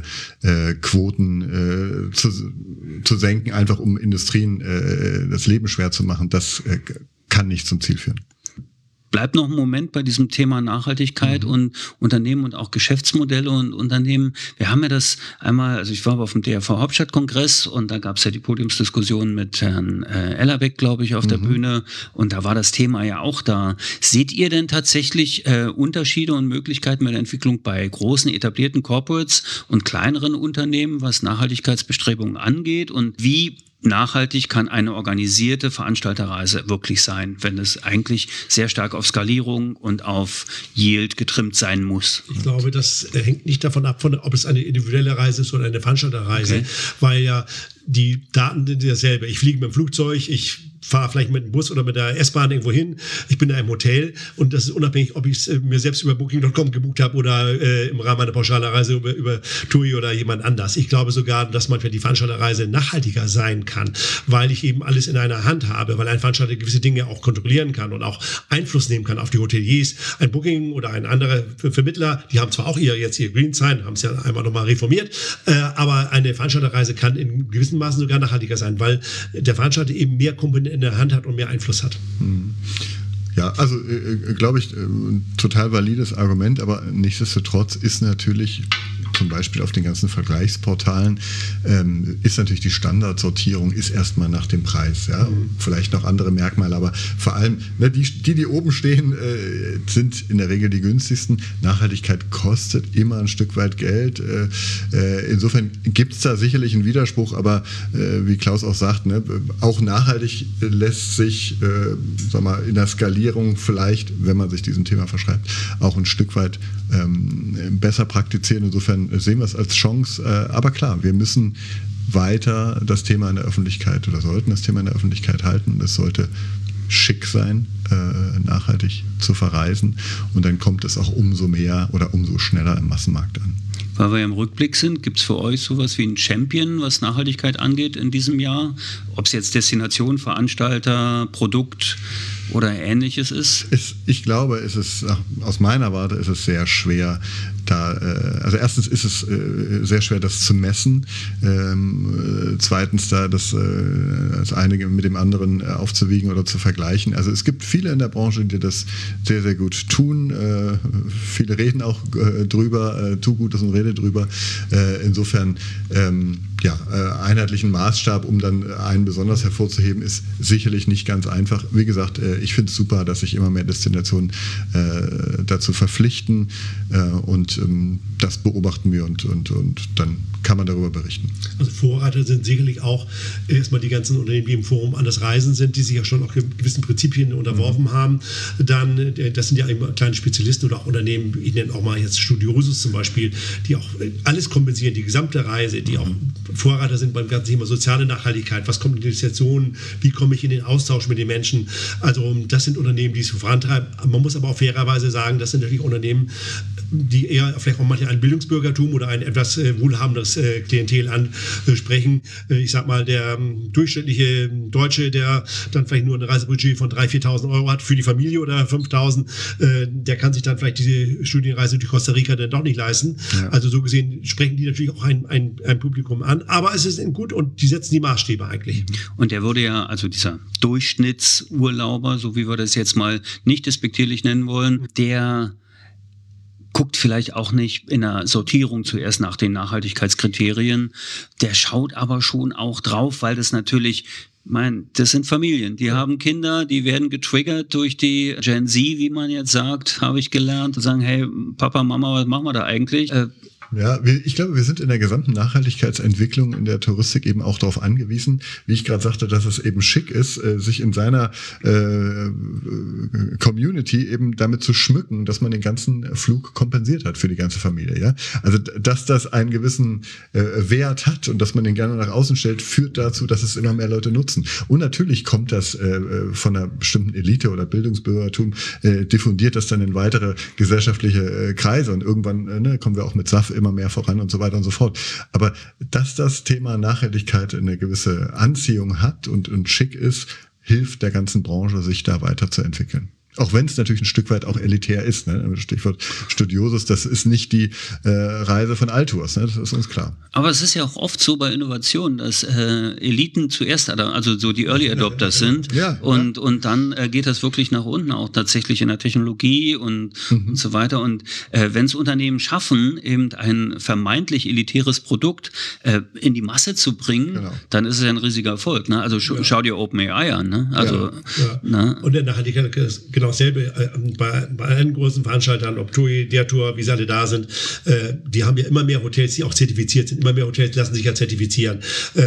Quoten zu senken, einfach um Industrien das Leben schwer zu machen. Das kann nicht zum Ziel führen. Bleibt noch ein Moment bei diesem Thema Nachhaltigkeit und Unternehmen und auch Geschäftsmodelle und Unternehmen. Wir haben ja das einmal, also ich war auf dem DRV Hauptstadtkongress und da gab es ja die Podiumsdiskussion mit Herrn Ellerbeck, glaube ich, auf der Bühne und da war das Thema ja auch da. Seht ihr denn tatsächlich Unterschiede und Möglichkeiten bei der Entwicklung bei großen etablierten Corporates und kleineren Unternehmen, was Nachhaltigkeitsbestrebungen angeht und wie nachhaltig kann eine organisierte Veranstalterreise wirklich sein, wenn es eigentlich sehr stark auf Skalierung und auf Yield getrimmt sein muss? Ich glaube, das hängt nicht davon ab, ob es eine individuelle Reise ist oder eine Veranstalterreise, weil ja die Daten sind dasselbe. Ich fliege mit dem Flugzeug, ich fahre vielleicht mit dem Bus oder mit der S-Bahn irgendwo hin. Ich bin in einem Hotel und das ist unabhängig, ob ich es mir selbst über Booking.com gebucht habe oder im Rahmen einer Pauschalreise über TUI oder jemand anders. Ich glaube sogar, dass manchmal die Veranstalterreise nachhaltiger sein kann, weil ich eben alles in einer Hand habe, weil ein Veranstalter gewisse Dinge auch kontrollieren kann und auch Einfluss nehmen kann auf die Hoteliers. Ein Booking oder ein anderer Vermittler, die haben zwar auch ihr Green Sign, haben es ja einmal nochmal reformiert, aber eine Veranstalterreise kann in gewissen Maßen sogar nachhaltiger sein, weil der Veranstalter eben mehr Komponenten in der Hand hat und mehr Einfluss hat. Ja, also glaube ich, total valides Argument, aber nichtsdestotrotz ist natürlich zum Beispiel auf den ganzen Vergleichsportalen ist natürlich die Standardsortierung ist erstmal nach dem Preis, ja, vielleicht noch andere Merkmale, aber vor allem die oben stehen, sind in der Regel die günstigsten. Nachhaltigkeit kostet immer ein Stück weit Geld. Insofern gibt es da sicherlich einen Widerspruch, aber wie Klaus auch sagt, auch nachhaltig lässt sich, in der Skalierung vielleicht, wenn man sich diesem Thema verschreibt, auch ein Stück weit besser praktizieren. Insofern sehen wir es als Chance. Aber klar, wir müssen weiter das Thema in der Öffentlichkeit oder sollten das Thema in der Öffentlichkeit halten. Es sollte schick sein, nachhaltig zu verreisen. Und dann kommt es auch umso mehr oder umso schneller im Massenmarkt an. Weil wir ja im Rückblick sind, gibt es für euch sowas wie einen Champion, was Nachhaltigkeit angeht in diesem Jahr? ob es jetzt Destination, Veranstalter, Produkt oder Ähnliches ist? Ich glaube, aus meiner Warte ist es sehr schwer, also erstens ist es sehr schwer, das zu messen. Zweitens das eine mit dem anderen aufzuwiegen oder zu vergleichen. Also es gibt viele in der Branche, die das sehr, sehr gut tun. Viele reden auch drüber, tu Gutes und rede drüber. Insofern, einheitlichen Maßstab, um dann einen besonders hervorzuheben, ist sicherlich nicht ganz einfach. Wie gesagt, ich finde es super, dass sich immer mehr Destinationen dazu verpflichten und das beobachten wir und dann kann man darüber berichten. Also Vorreiter sind sicherlich auch erstmal die ganzen Unternehmen, die im Forum Anders Reisen sind, die sich ja schon auch gewissen Prinzipien unterworfen haben. Dann, das sind ja immer kleine Spezialisten oder auch Unternehmen, ich nenne auch mal jetzt Studiosus zum Beispiel, die auch alles kompensieren, die gesamte Reise, die auch Vorreiter sind beim ganzen Thema soziale Nachhaltigkeit. Was kommt in die Destination? Wie komme ich in den Austausch mit den Menschen? Also das sind Unternehmen, die es vorantreiben. Man muss aber auch fairerweise sagen, das sind natürlich Unternehmen, die eher vielleicht auch manchmal ein Bildungsbürgertum oder ein etwas wohlhabenderes Klientel ansprechen. Ich sag mal, der durchschnittliche Deutsche, der dann vielleicht nur ein Reisebudget von 3.000, 4.000 Euro hat für die Familie oder 5.000, der kann sich dann vielleicht diese Studienreise durch Costa Rica dann doch nicht leisten. Ja. Also so gesehen sprechen die natürlich auch ein Publikum an. Aber es ist gut und die setzen die Maßstäbe eigentlich. Und der würde ja, also dieser Durchschnittsurlauber, so wie wir das jetzt mal nicht despektierlich nennen wollen, der guckt vielleicht auch nicht in der Sortierung zuerst nach den Nachhaltigkeitskriterien. Der schaut aber schon auch drauf, weil das natürlich, das sind Familien, die haben Kinder, die werden getriggert durch die Gen Z, wie man jetzt sagt, habe ich gelernt, und sagen, hey, Papa, Mama, was machen wir da eigentlich? Ja, ich glaube, wir sind in der gesamten Nachhaltigkeitsentwicklung in der Touristik eben auch darauf angewiesen, wie ich gerade sagte, dass es eben schick ist, sich in seiner Community eben damit zu schmücken, dass man den ganzen Flug kompensiert hat für die ganze Familie. Ja, also dass das einen gewissen Wert hat und dass man den gerne nach außen stellt, führt dazu, dass es immer mehr Leute nutzen. Und natürlich kommt das von einer bestimmten Elite oder Bildungsbürgertum, diffundiert das dann in weitere gesellschaftliche Kreise und irgendwann kommen wir auch mit SAF immer mehr voran und so weiter und so fort. Aber dass das Thema Nachhaltigkeit eine gewisse Anziehung hat und schick ist, hilft der ganzen Branche, sich da weiterzuentwickeln. Auch wenn es natürlich ein Stück weit auch elitär ist. Ne? Stichwort Studiosus, das ist nicht die Reise von Altours, ne? Das ist uns klar. Aber es ist ja auch oft so bei Innovationen, dass Eliten zuerst, also so die Early Adopters sind und dann geht das wirklich nach unten, auch tatsächlich in der Technologie und so weiter. Und wenn es Unternehmen schaffen, eben ein vermeintlich elitäres Produkt in die Masse zu bringen, dann ist es ja ein riesiger Erfolg. Ne? Also schau dir OpenAI an. Ne? Also, ne? Und der Nachhaltigkeit ist genau dasselbe bei allen großen Veranstaltern, ob TUI, der Tour, wie sie alle da sind, die haben ja immer mehr Hotels, die auch zertifiziert sind. Immer mehr Hotels lassen sich ja zertifizieren.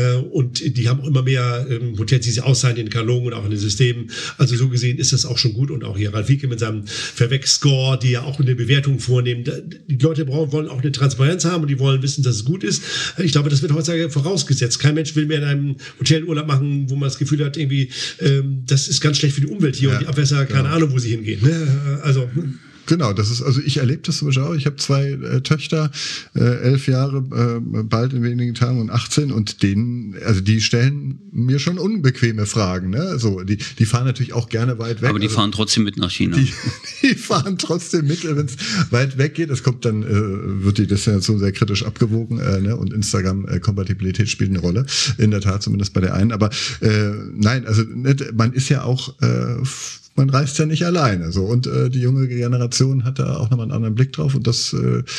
Und die haben auch immer mehr Hotels, die sie auszahlen in den Katalogen und auch in den Systemen. Also so gesehen ist das auch schon gut. Und auch hier Ralf Wieke mit seinem Verweck-Score, die ja auch eine Bewertung vornehmen. Die Leute wollen auch eine Transparenz haben und die wollen wissen, dass es gut ist. Ich glaube, das wird heutzutage vorausgesetzt. Kein Mensch will mehr in einem Hotel Urlaub machen, wo man das Gefühl hat, irgendwie, das ist ganz schlecht für die Umwelt hier und die Abwässer, keine Ahnung, wo sie hingehen. Also Genau, das ist, also ich erlebe das zum Beispiel auch. Ich habe 2 Töchter, 11 Jahre, bald in wenigen Tagen und 18 und die stellen mir schon unbequeme Fragen. Ne? So, die fahren natürlich auch gerne weit weg. Aber die fahren trotzdem mit nach China. Die fahren trotzdem mit, wenn es weit weg geht. Es kommt dann, wird die Destination sehr kritisch abgewogen, ne? Und Instagram-Kompatibilität spielt eine Rolle. In der Tat, zumindest bei der einen. Aber nein, also man ist ja auch man reist ja nicht alleine. So. Und die junge Generation hat da auch nochmal einen anderen Blick drauf und das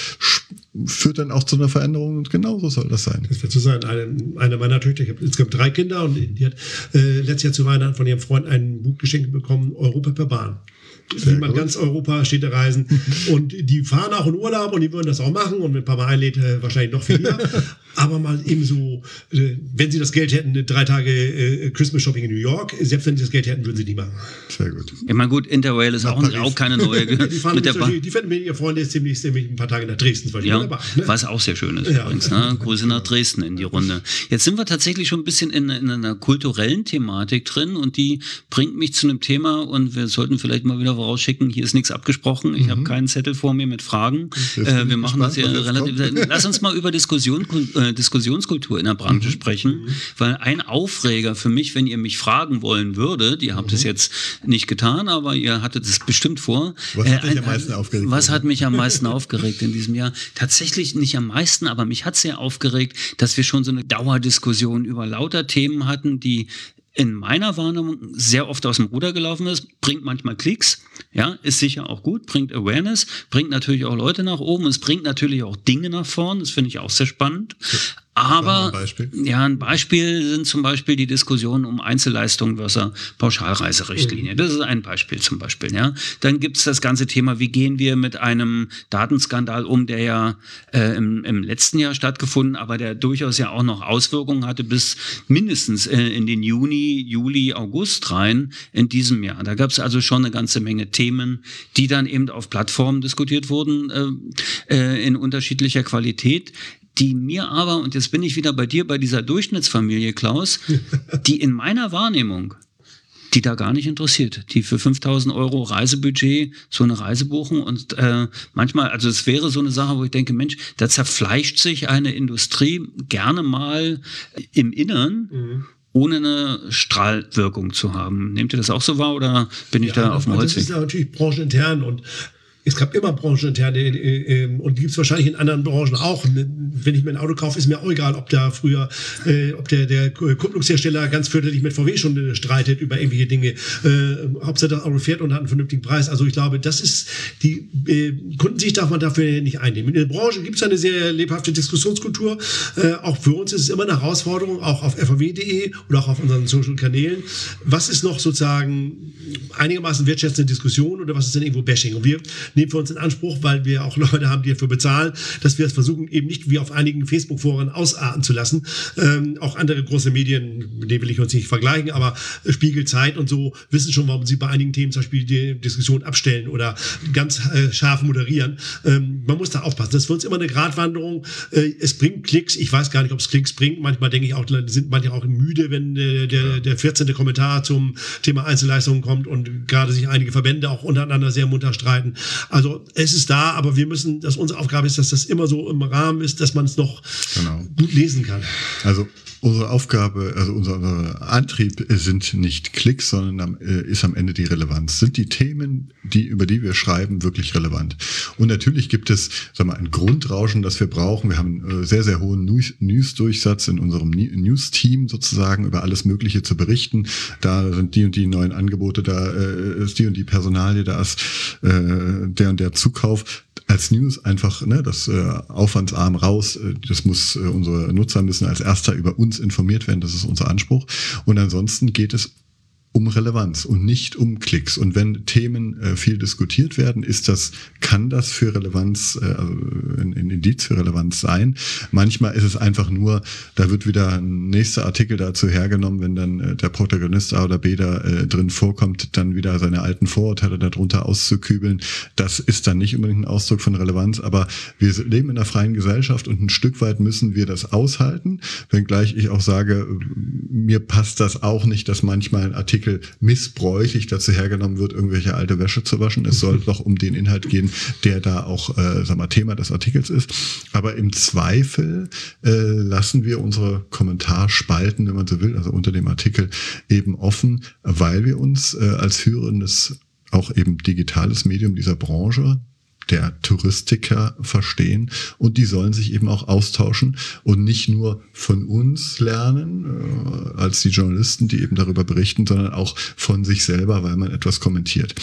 führt dann auch zu einer Veränderung und genauso soll das sein. Das wird so sein. Eine meiner Töchter, ich habe insgesamt 3 Kinder und die hat letztes Jahr zu Weihnachten von ihrem Freund ein Buch geschenkt bekommen, Europa per Bahn. Wie man ganz Europa Städte reisen und die fahren auch in Urlaub und die würden das auch machen und wenn Papa einlädt, wahrscheinlich noch viel mehr. Aber mal eben so, wenn sie das Geld hätten, 3 Tage Christmas Shopping in New York, selbst wenn sie das Geld hätten, würden sie die machen. Sehr gut. Ich meine, gut, Interrail ist auch keine neue. Die fahren mit der Bahn. Die finden mit ihr Freunde jetzt demnächst ein paar Tage nach Dresden. Weil ja, was auch sehr schön ist übrigens. Ne? Grüße nach Dresden in die Runde. Jetzt sind wir tatsächlich schon ein bisschen in einer kulturellen Thematik drin und die bringt mich zu einem Thema und wir sollten vielleicht mal wieder vorausschicken, hier ist nichts abgesprochen, ich habe keinen Zettel vor mir mit Fragen. Wir machen das ja relativ... Lass uns mal über Diskussionskultur in der Branche sprechen, weil ein Aufreger für mich, wenn ihr mich fragen wollen würdet, ihr habt es jetzt nicht getan, aber ihr hattet es bestimmt vor. Was hat mich am meisten aufgeregt in diesem Jahr? Tatsächlich nicht am meisten, aber mich hat sehr aufgeregt, dass wir schon so eine Dauerdiskussion über lauter Themen hatten, die in meiner Wahrnehmung sehr oft aus dem Ruder gelaufen ist, bringt manchmal Klicks, ja, ist sicher auch gut, bringt Awareness, bringt natürlich auch Leute nach oben, es bringt natürlich auch Dinge nach vorn, das finde ich auch sehr spannend. Aber ein Beispiel sind zum Beispiel die Diskussionen um Einzelleistungen versus Pauschalreiserichtlinie. Das ist ein Beispiel zum Beispiel. Ja. Dann gibt es das ganze Thema, wie gehen wir mit einem Datenskandal um, der ja im letzten Jahr stattgefunden, aber der durchaus ja auch noch Auswirkungen hatte bis mindestens in den Juni, Juli, August rein in diesem Jahr. Da gab es also schon eine ganze Menge Themen, die dann eben auf Plattformen diskutiert wurden in unterschiedlicher Qualität, die mir aber, und jetzt bin ich wieder bei dir, bei dieser Durchschnittsfamilie, Klaus, die in meiner Wahrnehmung, die da gar nicht interessiert, die für 5.000 € Reisebudget so eine Reise buchen und manchmal, also es wäre so eine Sache, wo ich denke, Mensch, da zerfleischt sich eine Industrie gerne mal im Innern, ohne eine Strahlwirkung zu haben. Nehmt ihr das auch so wahr oder bin ich da auf dem Holzweg? Das ist ja natürlich branchenintern und es gab immer brancheninterne und gibt es wahrscheinlich in anderen Branchen auch. Wenn ich mir ein Auto kaufe, ist mir auch egal, ob da früher, ob der Kupplungshersteller ganz fürchterlich mit VW schon streitet über irgendwelche Dinge. Hauptsache das Auto fährt und hat einen vernünftigen Preis. Also ich glaube, das ist die Kundensicht darf man dafür nicht einnehmen. In der Branche gibt es eine sehr lebhafte Diskussionskultur. Auch für uns ist es immer eine Herausforderung, auch auf fvw.de oder auch auf unseren Social-Kanälen. Was ist noch sozusagen einigermaßen wertschätzende Diskussion oder was ist denn irgendwo Bashing? Und wir nehmen für uns in Anspruch, weil wir auch Leute haben, die dafür bezahlen, dass wir es versuchen, eben nicht wie auf einigen Facebook-Foren ausarten zu lassen. Auch andere große Medien, mit denen will ich uns nicht vergleichen, aber Spiegel, Zeit und so wissen schon, warum sie bei einigen Themen zum Beispiel die Diskussion abstellen oder ganz scharf moderieren. Man muss da aufpassen. Das ist für uns immer eine Gratwanderung. Es bringt Klicks. Ich weiß gar nicht, ob es Klicks bringt. Manchmal denke ich auch, sind manche auch müde, wenn der 14. Kommentar zum Thema Einzelleistungen kommt und gerade sich einige Verbände auch untereinander sehr munter streiten. Also es ist da, aber wir müssen, dass unsere Aufgabe ist, dass das immer so im Rahmen ist, dass man es noch gut lesen kann. Also unsere Aufgabe, also unser Antrieb sind nicht Klicks, sondern ist am Ende die Relevanz. Sind die Themen, über die wir schreiben, wirklich relevant? Und natürlich gibt es, ein Grundrauschen, das wir brauchen. Wir haben einen sehr, sehr hohen News-Durchsatz in unserem News-Team sozusagen, über alles Mögliche zu berichten. Da sind die und die neuen Angebote, da ist die und die Personalie, da ist der und der Zukauf. Als News einfach das aufwandsarm raus. Das muss unsere Nutzer müssen als erster über uns informiert werden. Das ist unser Anspruch. Und ansonsten geht es um Relevanz und nicht um Klicks. Und wenn Themen viel diskutiert werden, kann das für Relevanz, ein Indiz für Relevanz sein. Manchmal ist es einfach nur, da wird wieder ein nächster Artikel dazu hergenommen, wenn dann der Protagonist A oder B da drin vorkommt, dann wieder seine alten Vorurteile darunter auszukübeln. Das ist dann nicht unbedingt ein Ausdruck von Relevanz, aber wir leben in einer freien Gesellschaft und ein Stück weit müssen wir das aushalten, wenngleich ich auch sage, mir passt das auch nicht, dass manchmal ein Artikel missbräuchlich dazu hergenommen wird, irgendwelche alte Wäsche zu waschen. Es soll doch um den Inhalt gehen, der da auch Thema des Artikels ist. Aber im Zweifel lassen wir unsere Kommentarspalten, wenn man so will, also unter dem Artikel eben offen, weil wir uns als führendes, auch eben digitales Medium dieser Branche, der Touristiker verstehen und die sollen sich eben auch austauschen und nicht nur von uns lernen, als die Journalisten, die eben darüber berichten, sondern auch von sich selber, weil man etwas kommentiert.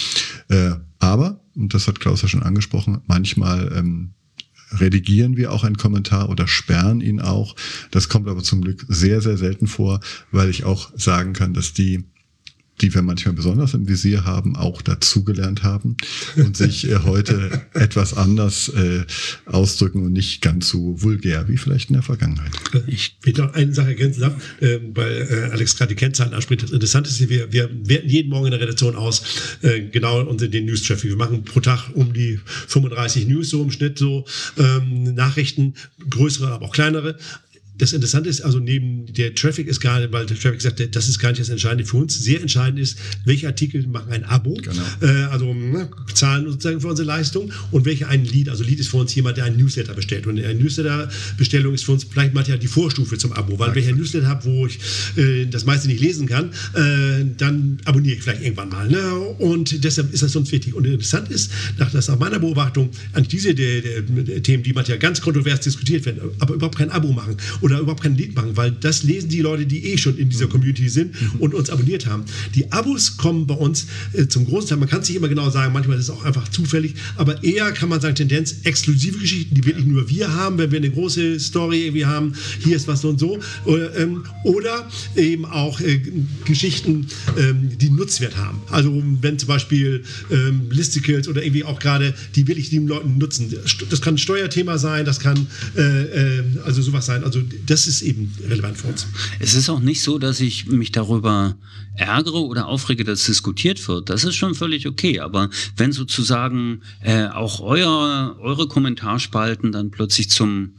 Aber, und das hat Klaus ja schon angesprochen, manchmal redigieren wir auch einen Kommentar oder sperren ihn auch. Das kommt aber zum Glück sehr, sehr selten vor, weil ich auch sagen kann, dass die wir manchmal besonders im Visier haben, auch dazugelernt haben und sich heute etwas anders ausdrücken und nicht ganz so vulgär wie vielleicht in der Vergangenheit. Ich will noch eine Sache ergänzen, weil Alex gerade die Kennzahlen anspricht. Das Interessante ist, wir werten jeden Morgen in der Redaktion aus, genau den News-Traffic. Wir machen pro Tag um die 35 News so im Schnitt, Nachrichten, größere, aber auch kleinere. das Interessante ist, also neben der Traffic ist gar nicht, weil der Traffic sagt, das ist gar nicht das Entscheidende für uns. Sehr entscheidend ist, welche Artikel machen ein Abo, bezahlen sozusagen für unsere Leistung und welche ein Lead. Also Lead ist für uns jemand, der einen Newsletter bestellt. Und eine Newsletter-Bestellung ist für uns vielleicht manchmal die Vorstufe zum Abo, weil wenn ich ein Newsletter habe, wo ich das meiste nicht lesen kann, dann abonniere ich vielleicht irgendwann mal. Ne? Und deshalb ist das uns wichtig. Und interessant ist, nach meiner Beobachtung, an diese Themen, die manchmal ganz kontrovers diskutiert werden, aber überhaupt kein Abo machen oder überhaupt kein Lied machen, weil das lesen die Leute, die schon in dieser Community sind und uns abonniert haben. Die Abos kommen bei uns zum großen Teil, man kann es nicht immer genau sagen, manchmal ist es auch einfach zufällig, aber eher kann man sagen, Tendenz, exklusive Geschichten, die wirklich nur wir haben, wenn wir eine große Story irgendwie haben, hier ist was so und so, oder eben auch Geschichten, die Nutzwert haben. Also wenn zum Beispiel Listicles oder irgendwie auch gerade, die wirklich die Leuten nutzen. Das kann ein Steuerthema sein, das kann also sowas sein. Also das ist eben relevant für uns. Es ist auch nicht so, dass ich mich darüber ärgere oder aufrege, dass diskutiert wird. Das ist schon völlig okay. Aber wenn sozusagen auch eure Kommentarspalten dann plötzlich zum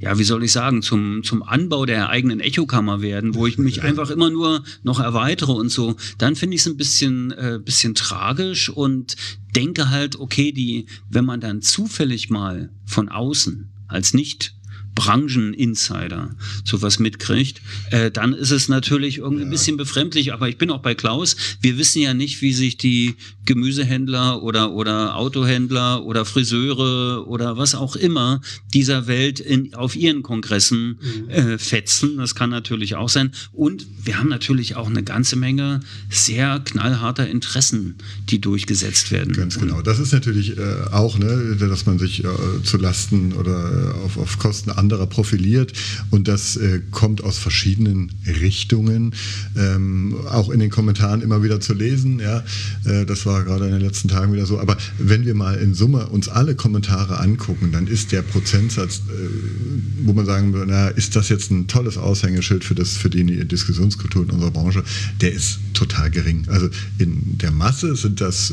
Anbau der eigenen Echokammer werden, wo ich mich einfach immer nur noch erweitere und so, dann finde ich es ein bisschen tragisch und denke halt, okay, wenn man dann zufällig mal von außen als nicht Brancheninsider sowas mitkriegt, dann ist es natürlich irgendwie ein bisschen befremdlich, aber ich bin auch bei Klaus, wir wissen ja nicht, wie sich die Gemüsehändler oder Autohändler oder Friseure oder was auch immer dieser Welt auf ihren Kongressen fetzen, das kann natürlich auch sein und wir haben natürlich auch eine ganze Menge sehr knallharter Interessen, die durchgesetzt werden. Ganz genau, das ist natürlich auch, ne, dass man sich zu Lasten oder auf Kosten anderer profiliert und das kommt aus verschiedenen Richtungen, auch in den Kommentaren immer wieder zu lesen, ja, das war gerade in den letzten Tagen wieder so, aber wenn wir mal in Summe uns alle Kommentare angucken, dann ist der Prozentsatz, wo man sagen würde, na, ist das jetzt ein tolles Aushängeschild für die Diskussionskultur in unserer Branche, der ist total gering. Also in der Masse sind das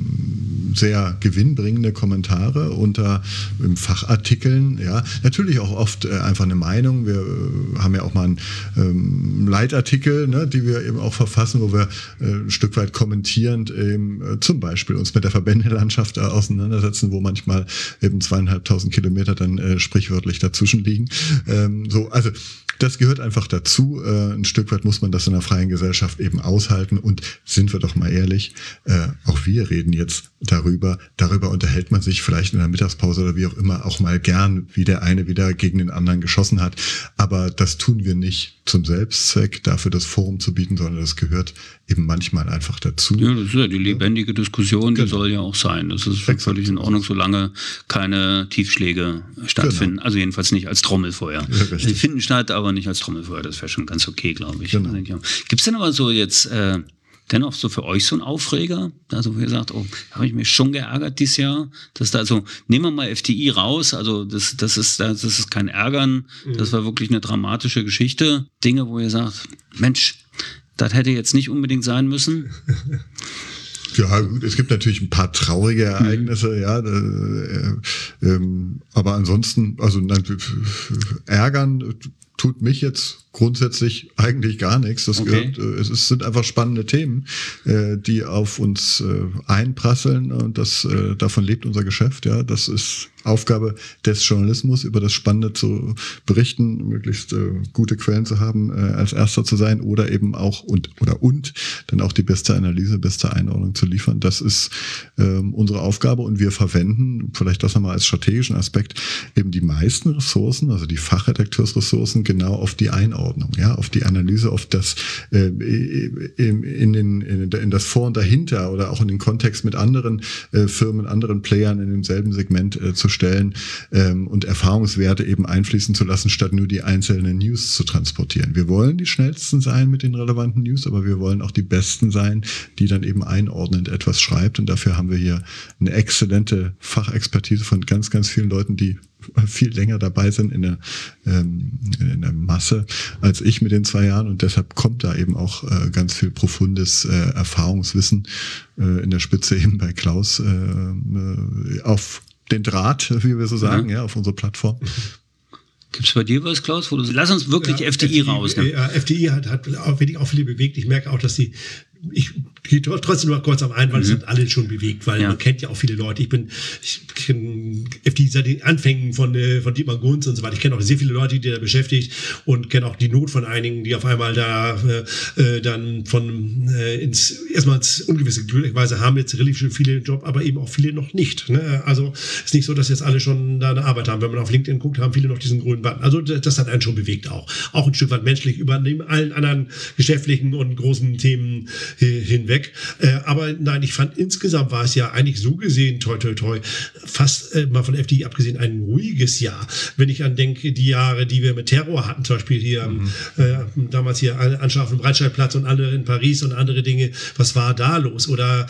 sehr gewinnbringende Kommentare unter Fachartikeln, ja, natürlich auch oft einfach eine Meinung. Wir haben ja auch mal einen Leitartikel, ne, die wir eben auch verfassen, wo wir ein Stück weit kommentierend eben, zum Beispiel uns mit der Verbändelandschaft auseinandersetzen, wo manchmal eben 2.500 Kilometer dann sprichwörtlich dazwischen liegen. Also das gehört einfach dazu. Ein Stück weit muss man das in einer freien Gesellschaft eben aushalten und sind wir doch mal ehrlich, auch wir reden jetzt darüber unterhält man sich vielleicht in der Mittagspause oder wie auch immer auch mal gern, wie der eine wieder gegen den anderen geschossen hat, aber das tun wir nicht zum Selbstzweck, dafür das Forum zu bieten, sondern das gehört eben manchmal einfach dazu. Ja, das ist ja die lebendige Diskussion, die soll ja auch sein. Das ist völlig in Ordnung, solange keine Tiefschläge stattfinden. Genau. Also jedenfalls nicht als Trommelfeuer. Ja, die finden statt, aber nicht als Trommelfeuer. Das wäre schon ganz okay, glaube ich. Genau. Gibt es denn aber so jetzt dennoch so für euch so ein Aufreger? Also wo ihr sagt, oh, habe ich mich schon geärgert dieses Jahr, dass da, also nehmen wir mal FDI raus, also das ist kein Ärgern, das war wirklich eine dramatische Geschichte. Dinge, wo ihr sagt, Mensch, das hätte jetzt nicht unbedingt sein müssen. Ja, gut, es gibt natürlich ein paar traurige Ereignisse, ja, aber ansonsten, also ärgern tut mich jetzt grundsätzlich eigentlich gar nichts. Das gehört, es sind einfach spannende Themen, die auf uns einprasseln und davon lebt unser Geschäft. Ja, das ist Aufgabe des Journalismus, über das Spannende zu berichten, möglichst gute Quellen zu haben, als Erster zu sein oder eben auch und dann auch die beste Analyse, beste Einordnung zu liefern. Das ist unsere Aufgabe und wir verwenden, vielleicht das nochmal als strategischen Aspekt, eben die meisten Ressourcen, also die Fachredakteursressourcen, genau auf die Einordnung, ja, auf die Analyse, auf das in das Vor- und Dahinter oder auch in den Kontext mit anderen Firmen, anderen Playern in demselben Segment zu stellen und Erfahrungswerte eben einfließen zu lassen, statt nur die einzelnen News zu transportieren. Wir wollen die schnellsten sein mit den relevanten News, aber wir wollen auch die besten sein, die dann eben einordnend etwas schreibt und dafür haben wir hier eine exzellente Fachexpertise von ganz, ganz vielen Leuten, die viel länger dabei sind in der Masse als ich mit den 2 Jahren und deshalb kommt da eben auch ganz viel profundes Erfahrungswissen in der Spitze eben bei Klaus auf den Draht, wie wir so sagen, ja, auf unsere Plattform. Gibt es bei dir was, Klaus? Lass uns wirklich FDI rausnehmen. FDI hat auch viele bewegt. Ich merke auch, dass ich gehe trotzdem noch kurz am ein, weil es hat alle schon bewegt, weil man kennt ja auch viele Leute. Ich kenne FDI seit den Anfängen von Dietmar Gunz und so weiter. Ich kenne auch sehr viele Leute, die da beschäftigt und kenne auch die Not von einigen, die auf einmal da dann erstmal ins Ungewisse glücklicherweise haben jetzt relativ schon viele Job, aber eben auch viele noch nicht. Ne? Also ist nicht so, dass jetzt alle schon da eine Arbeit haben. Wenn man auf LinkedIn guckt, haben viele noch diesen grünen Button. Also das hat einen schon bewegt auch. Auch ein Stück weit menschlich über allen anderen geschäftlichen und großen Themen hinweg. Aber nein, ich fand insgesamt war es ja eigentlich so gesehen, toi, toi, toi, fast mal von FDI abgesehen, ein ruhiges Jahr. Wenn ich an denke, die Jahre, die wir mit Terror hatten, zum Beispiel hier damals hier Anschlag auf dem Breitscheidplatz und andere in Paris und andere Dinge, was war da los? Oder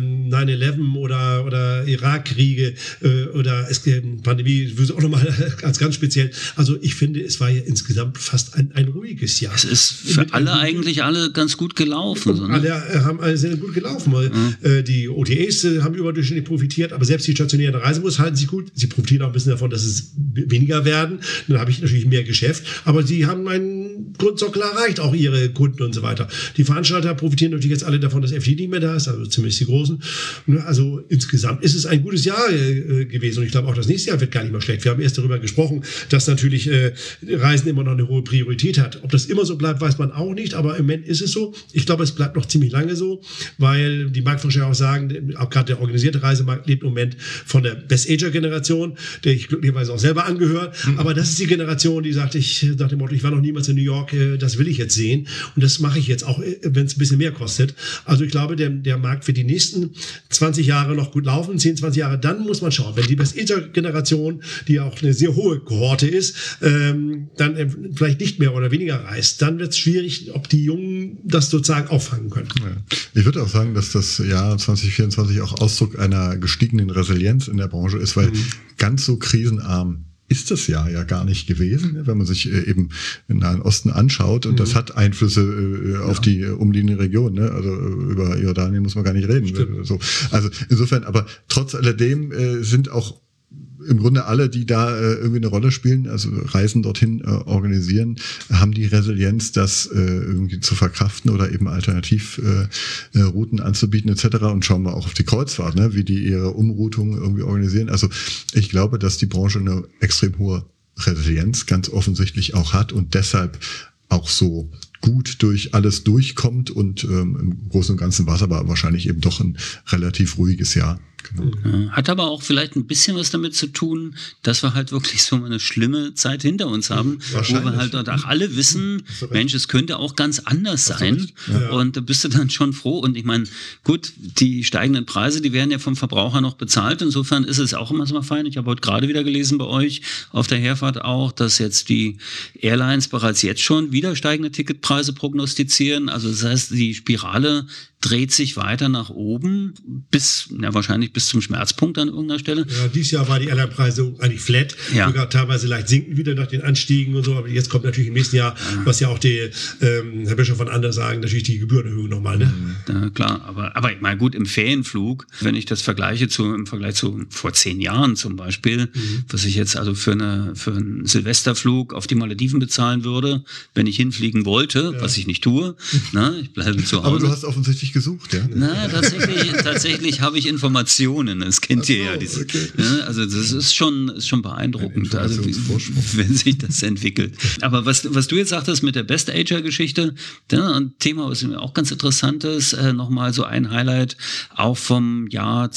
9/11 oder Irakkriege oder Pandemie, auch nochmal ganz speziell. Also ich finde, es war ja insgesamt fast ein ruhiges Jahr. Es ist für eigentlich alle ganz gut gelaufen. So, ne? Alle haben sehr gut gelaufen. Die OTAs haben überdurchschnittlich profitiert, aber selbst die stationären Reisebus halten sich gut. Sie profitieren auch ein bisschen davon, dass es weniger werden. Dann habe ich natürlich mehr Geschäft, aber sie haben einen Grundsockel erreicht, auch ihre Kunden und so weiter. Die Veranstalter profitieren natürlich jetzt alle davon, dass FDI nicht mehr da ist, also zumindest die Großen. Also insgesamt ist es ein gutes Jahr gewesen und ich glaube auch das nächste Jahr wird gar nicht mehr schlecht. Wir haben erst darüber gesprochen, dass natürlich Reisen immer noch eine hohe Priorität hat. Ob das immer so bleibt, weiß man auch nicht, aber im Moment ist es so. Ich glaube, es bleibt noch ziemlich lange so, weil die Marktforscher auch sagen, auch gerade der organisierte Reisemarkt lebt im Moment von der Best-Ager-Generation, der ich glücklicherweise auch selber angehöre. Aber das ist die Generation, die sagt, nach dem Motto, ich war noch niemals in New York, das will ich jetzt sehen. Und das mache ich jetzt auch, wenn es ein bisschen mehr kostet. Also ich glaube, der Markt wird die nächsten 20 Jahre noch gut laufen, 10, 20 Jahre, dann muss man schauen. Wenn die Best-Ager-Generation, die auch eine sehr hohe Kohorte ist, dann vielleicht nicht mehr oder weniger reist, dann wird es schwierig, ob die Jungen das sozusagen auffangen können. Ja. Ich würde auch sagen, dass das Jahr 2024 auch Ausdruck einer gestiegenen Resilienz in der Branche ist, weil ganz so krisenarm ist das Jahr ja gar nicht gewesen, wenn man sich eben den Nahen Osten anschaut. Und das hat Einflüsse auf die umliegende Region. Ne? Also über Jordanien muss man gar nicht reden. So. Also insofern, aber trotz alledem sind auch im Grunde alle, die da irgendwie eine Rolle spielen, also Reisen dorthin organisieren, haben die Resilienz, das irgendwie zu verkraften oder eben Alternativrouten anzubieten etc. Und schauen wir auch auf die Kreuzfahrt, ne, wie die ihre Umroutung irgendwie organisieren. Also ich glaube, dass die Branche eine extrem hohe Resilienz ganz offensichtlich auch hat und deshalb auch so gut durch alles durchkommt und im Großen und Ganzen war es aber wahrscheinlich eben doch ein relativ ruhiges Jahr. Genau. Hat aber auch vielleicht ein bisschen was damit zu tun, dass wir halt wirklich so eine schlimme Zeit hinter uns haben, wo wir halt auch alle wissen, Mensch, es könnte auch ganz anders sein. Ja. Und da bist du dann schon froh. Und ich meine, gut, die steigenden Preise, die werden ja vom Verbraucher noch bezahlt. Insofern ist es auch immer so fein. Ich habe heute gerade wieder gelesen bei euch auf der Herfahrt auch, dass jetzt die Airlines bereits jetzt schon wieder steigende Ticketpreise prognostizieren. Also das heißt, die Spirale dreht sich weiter nach oben wahrscheinlich bis zum Schmerzpunkt an irgendeiner Stelle. Ja, dieses Jahr war die Airline-Preise eigentlich flat, sogar teilweise leicht sinken wieder nach den Anstiegen und so, aber jetzt kommt natürlich im nächsten Jahr, was ja auch der Herr Bischof von Anders sagen, natürlich die Gebührenerhöhung nochmal. Ne? Ja, klar, aber ich meine, gut, im Ferienflug, wenn ich das vergleiche im Vergleich zu vor 10 Jahren zum Beispiel, was ich jetzt also für einen Silvesterflug auf die Malediven bezahlen würde, wenn ich hinfliegen wollte, was ich nicht tue, ich bleibe zu Hause. Aber du hast offensichtlich gesucht, ja? Na, tatsächlich habe ich Informationen. Das kennt ihr ja. Also das ist schon beeindruckend, also, wenn sich das entwickelt. Aber was du jetzt sagtest mit der Best-Ager-Geschichte, ein Thema, was mir auch ganz interessant ist, nochmal so ein Highlight, auch vom Jahr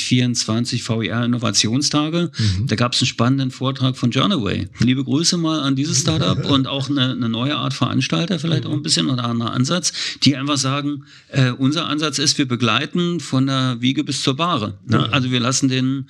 2024 VR Innovationstage. Da gab es einen spannenden Vortrag von Journaway. Liebe Grüße mal an dieses Startup und auch eine neue Art Veranstalter, vielleicht auch ein bisschen oder ein anderer Ansatz, die einfach sagen, unser Ansatz ist, wir begleiten von der Wiege bis zur Bahre. Ne? Also wir lassen den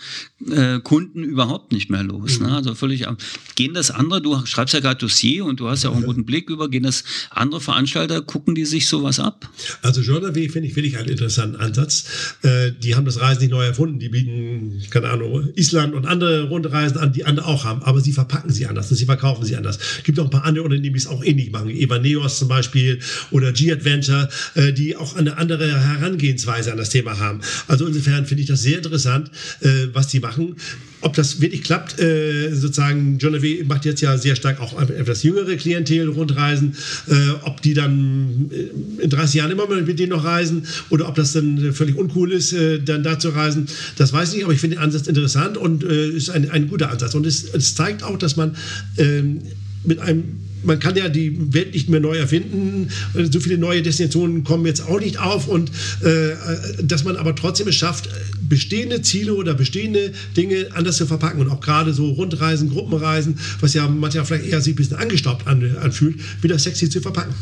Kunden überhaupt nicht mehr los. Ne? Also völlig. Gehen das andere, du schreibst ja gerade Dossier und du hast ja auch einen guten Blick über, gehen das andere Veranstalter, gucken die sich sowas ab? Also Journaway finde ich wirklich einen interessanten Ansatz. Die haben das Reisen nicht neu erfunden. Die bieten, keine Ahnung, Island und andere Rundreisen an, die andere auch haben. Aber sie verpacken sie anders, sie verkaufen sie anders. Es gibt auch ein paar andere Unternehmen, die es auch ähnlich machen. Evaneos zum Beispiel oder G-Adventure, die auch eine andere Herangehensweise an das Thema haben. Also insofern finde ich das sehr interessant, was die machen. Ob das wirklich klappt, sozusagen, John LeVay macht jetzt ja sehr stark auch etwas jüngere Klientel Rundreisen, ob die dann in 30 Jahren immer mal mit denen noch reisen oder ob das dann völlig uncool ist, dann da zu reisen, das weiß ich nicht, aber ich finde den Ansatz interessant und ist ein guter Ansatz. Und es zeigt auch, dass man man kann ja die Welt nicht mehr neu erfinden, so viele neue Destinationen kommen jetzt auch nicht auf und dass man aber trotzdem es schafft, bestehende Ziele oder bestehende Dinge anders zu verpacken und auch gerade so Rundreisen, Gruppenreisen, was ja manchmal vielleicht eher sich ein bisschen angestaubt anfühlt, wieder sexy zu verpacken.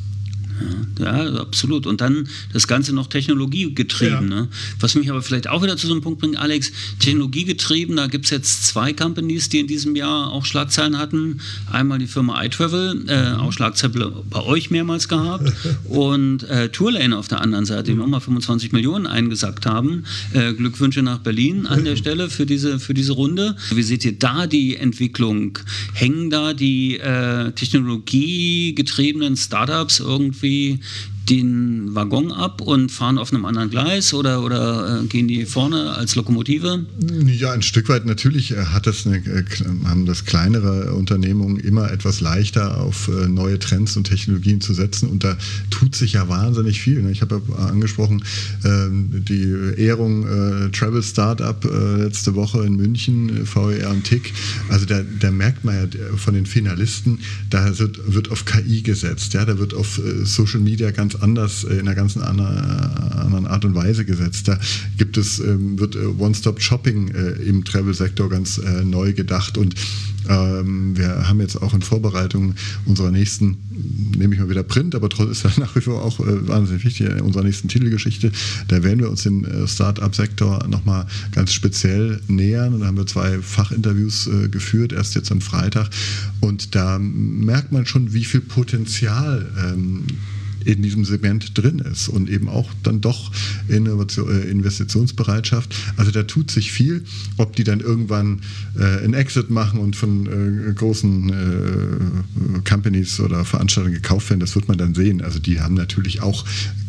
Ja, absolut. Und dann das Ganze noch technologiegetrieben. Ja. Ne? Was mich aber vielleicht auch wieder zu so einem Punkt bringt, Alex, technologiegetrieben, da gibt es jetzt 2 Companies, die in diesem Jahr auch Schlagzeilen hatten. Einmal die Firma iTravel, auch Schlagzeilen bei euch mehrmals gehabt, und Tourlane auf der anderen Seite, die nochmal 25 Millionen eingesackt haben. Glückwünsche nach Berlin an der Stelle für diese Runde. Wie seht ihr da die Entwicklung? Hängen da die technologiegetriebenen Startups irgendwie den Waggon ab und fahren auf einem anderen Gleis oder gehen die vorne als Lokomotive? Ja, ein Stück weit natürlich haben das kleinere Unternehmungen immer etwas leichter auf neue Trends und Technologien zu setzen und da tut sich ja wahnsinnig viel. Ich habe ja angesprochen, die Ehrung Travel Startup letzte Woche in München, VER und TIC, also da merkt man ja von den Finalisten, da wird auf KI gesetzt, ja, da wird auf Social Media ganz anders, in einer ganz anderen Art und Weise gesetzt. Da wird One-Stop-Shopping im Travel-Sektor ganz neu gedacht und wir haben jetzt auch in Vorbereitung unserer nächsten, nehme ich mal wieder Print, aber trotzdem ist das nach wie vor auch wahnsinnig wichtig, unserer nächsten Titelgeschichte, da werden wir uns dem Start-up-Sektor nochmal ganz speziell nähern und da haben wir 2 Fachinterviews geführt, erst jetzt am Freitag und da merkt man schon, wie viel Potenzial in diesem Segment drin ist und eben auch dann doch Investitionsbereitschaft. Also da tut sich viel. Ob die dann irgendwann einen Exit machen und von großen Companies oder Veranstaltungen gekauft werden, das wird man dann sehen. Also die haben natürlich auch